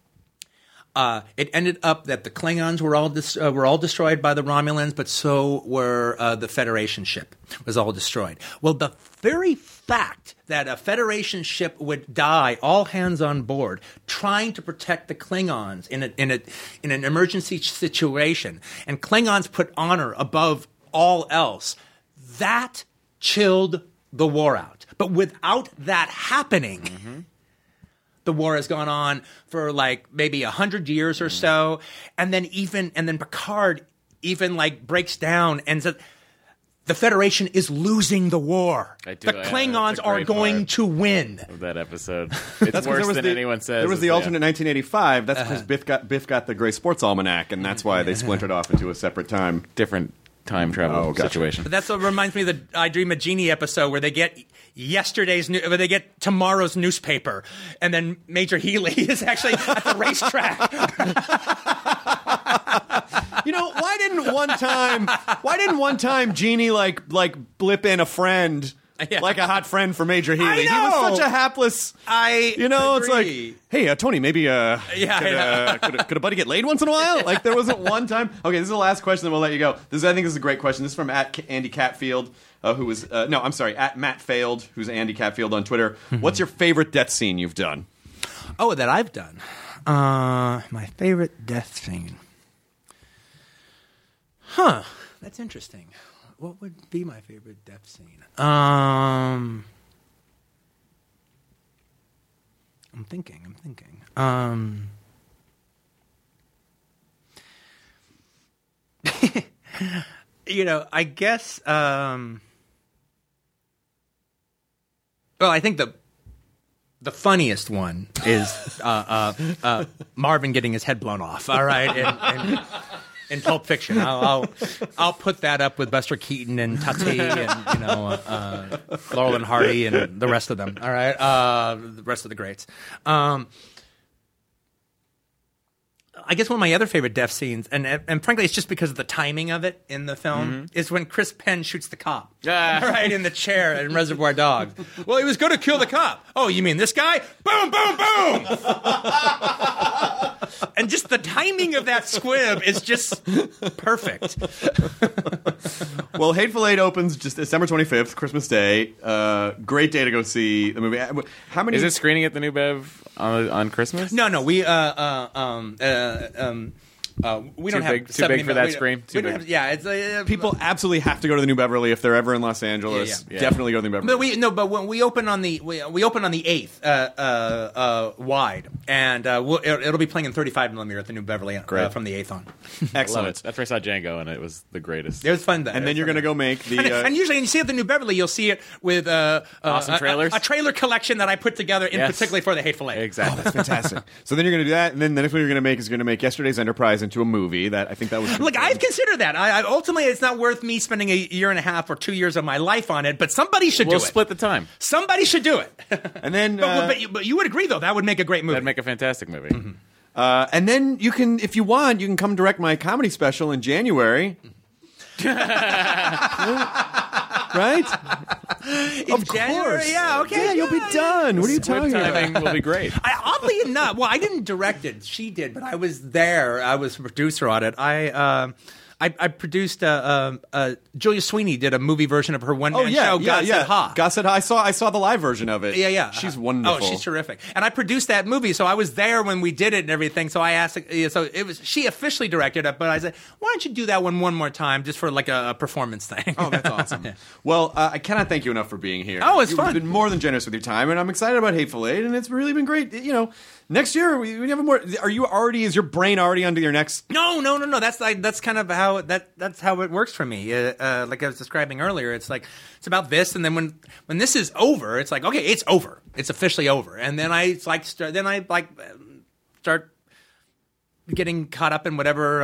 it ended up that the Klingons were all destroyed by the Romulans, but so were the Federation ship was all destroyed. Well, the very fact that a Federation ship would die, all hands on board, trying to protect the Klingons in an emergency situation, and Klingons put honor above all else, that chilled the war out. But without that happening. The war has gone on for like maybe 100 years or so, and then Picard even like breaks down and says the Federation is losing the war. The Klingons are going to win. Of that episode, it's worse than anyone says. There was the alternate 1985. That's because Biff got the Gray Sports Almanac, and that's why they splintered off into a separate time. Different time travel situation. But that's what reminds me of the I Dream of Jeannie episode where they get tomorrow's newspaper, and then Major Healy is actually at the racetrack. You know, why didn't one time Jeannie like blip in a friend Yeah. like a hot friend for Major Healy. I He was know. such a hapless. Agree. It's like, hey, Tony, maybe could a buddy get laid once in a while? Like there wasn't one time. Okay, this is the last question, then we'll let you go. I think this is a great question. This is from Andy Catfield, who was at Matt Failed, who's Andy Catfield on Twitter. What's your favorite death scene you've done? Oh, that I've done. My favorite death scene. Huh. That's interesting. What would be my favorite death scene? I'm thinking. I guess. Well, I think the funniest one is Marvin getting his head blown off. All right, in Pulp Fiction, I'll put that up with Buster Keaton and Tati and Laurel and Hardy and the rest of them. All right, the rest of the greats. I guess one of my other favorite death scenes, and frankly, it's just because of the timing of it in the film, is when Chris Penn shoots the cop right in the chair in Reservoir Dogs. Well, he was going to kill the cop. Oh, you mean this guy? Boom, boom, boom! And just the timing of that squib is just perfect. Well, Hateful Eight opens just December 25th, Christmas Day. Great day to go see the movie. How many? Is it screening at the New Bev on Christmas? No, we we don't have too big for that screen. Too big. It's People absolutely have to go to the New Beverly if they're ever in Los Angeles. Yeah. Definitely go to the New Beverly. But when we open on the 8th wide, and it'll be playing in 35mm at the New Beverly from the 8th on. Excellent. Love it. That's where I saw Django, and it was the greatest. It was fun. And then you're going to go make the. And usually, when you see it at the New Beverly, you'll see it with awesome trailers. A trailer collection that I put together particularly for the Hateful Eight. Exactly. That's fantastic. So then you're going to do that, and then the next one you're going to make Yesterday's Enterprise into a movie. That I think that was. Look, I've considered that. I ultimately, it's not worth me spending a year and a half or 2 years of my life on it, but somebody should do it. We'll split the time. Somebody should do it. And then, but you would agree, though, that would make a great movie. That'd make a fantastic movie. Mm-hmm. And then you can, if you want, you can come direct my comedy special in January. Right? Of course. Yeah, okay. Yeah, you'll be done. What are you talking about? Timing will be great. Oddly enough, well, I didn't direct it. She did, but I was there. I was a producer on it. I produced Julia Sweeney did a movie version of her one-man show, Gossett Ha. Gossett Ha. I saw the live version of it. Yeah. She's wonderful. Oh, she's terrific. And I produced that movie, so I was there when we did it and everything. So I asked, she officially directed it, but I said, why don't you do that one more time just for like a performance thing? Oh, that's awesome. Well, I cannot thank you enough for being here. Oh, it's fun. You've been more than generous with your time, and I'm excited about Hateful Eight, and it's really been great. Next year we have more. Is your brain already onto your next? No. That's kind of how that's how it works for me. Like I was describing earlier, it's like it's about this, and then when this is over, it's like okay, it's over. It's officially over, and then I start getting caught up in whatever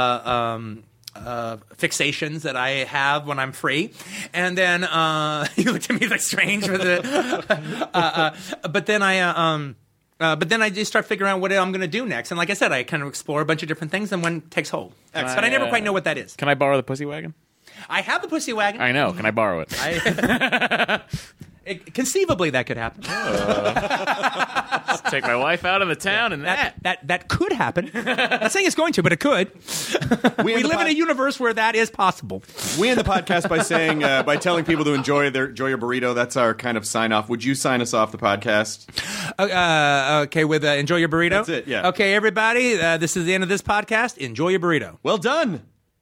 fixations that I have when I'm free, and then you looked at me like strange with it. But then I just start figuring out what I'm going to do next. And like I said, I kind of explore a bunch of different things, and one takes hold. But I never quite know what that is. Can I borrow the pussy wagon? I have the pussy wagon. I know. Can I borrow it? Conceivably, that could happen. Just take my wife out of the town, and that could happen. I'm not saying it's going to, but it could. We live in a universe where that is possible. We end the podcast by saying, by telling people to enjoy your burrito. That's our kind of sign off. Would you sign us off the podcast? Okay, with enjoy your burrito. That's it. Yeah. Okay, everybody. This is the end of this podcast. Enjoy your burrito. Well done.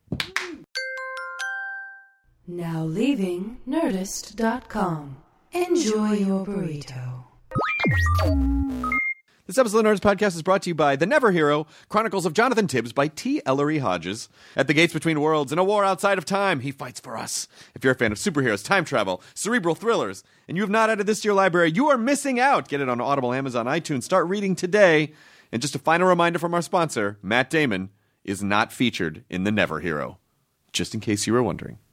Now leaving Nerdist.com. Enjoy your burrito. This episode of the Nerdist Podcast is brought to you by The Never Hero, Chronicles of Jonathan Tibbs by T. Ellery Hodges. At the gates between worlds, in a war outside of time, he fights for us. If you're a fan of superheroes, time travel, cerebral thrillers, and you have not added this to your library, you are missing out. Get it on Audible, Amazon, iTunes. Start reading today. And just a final reminder from our sponsor, Matt Damon is not featured in The Never Hero. Just in case you were wondering.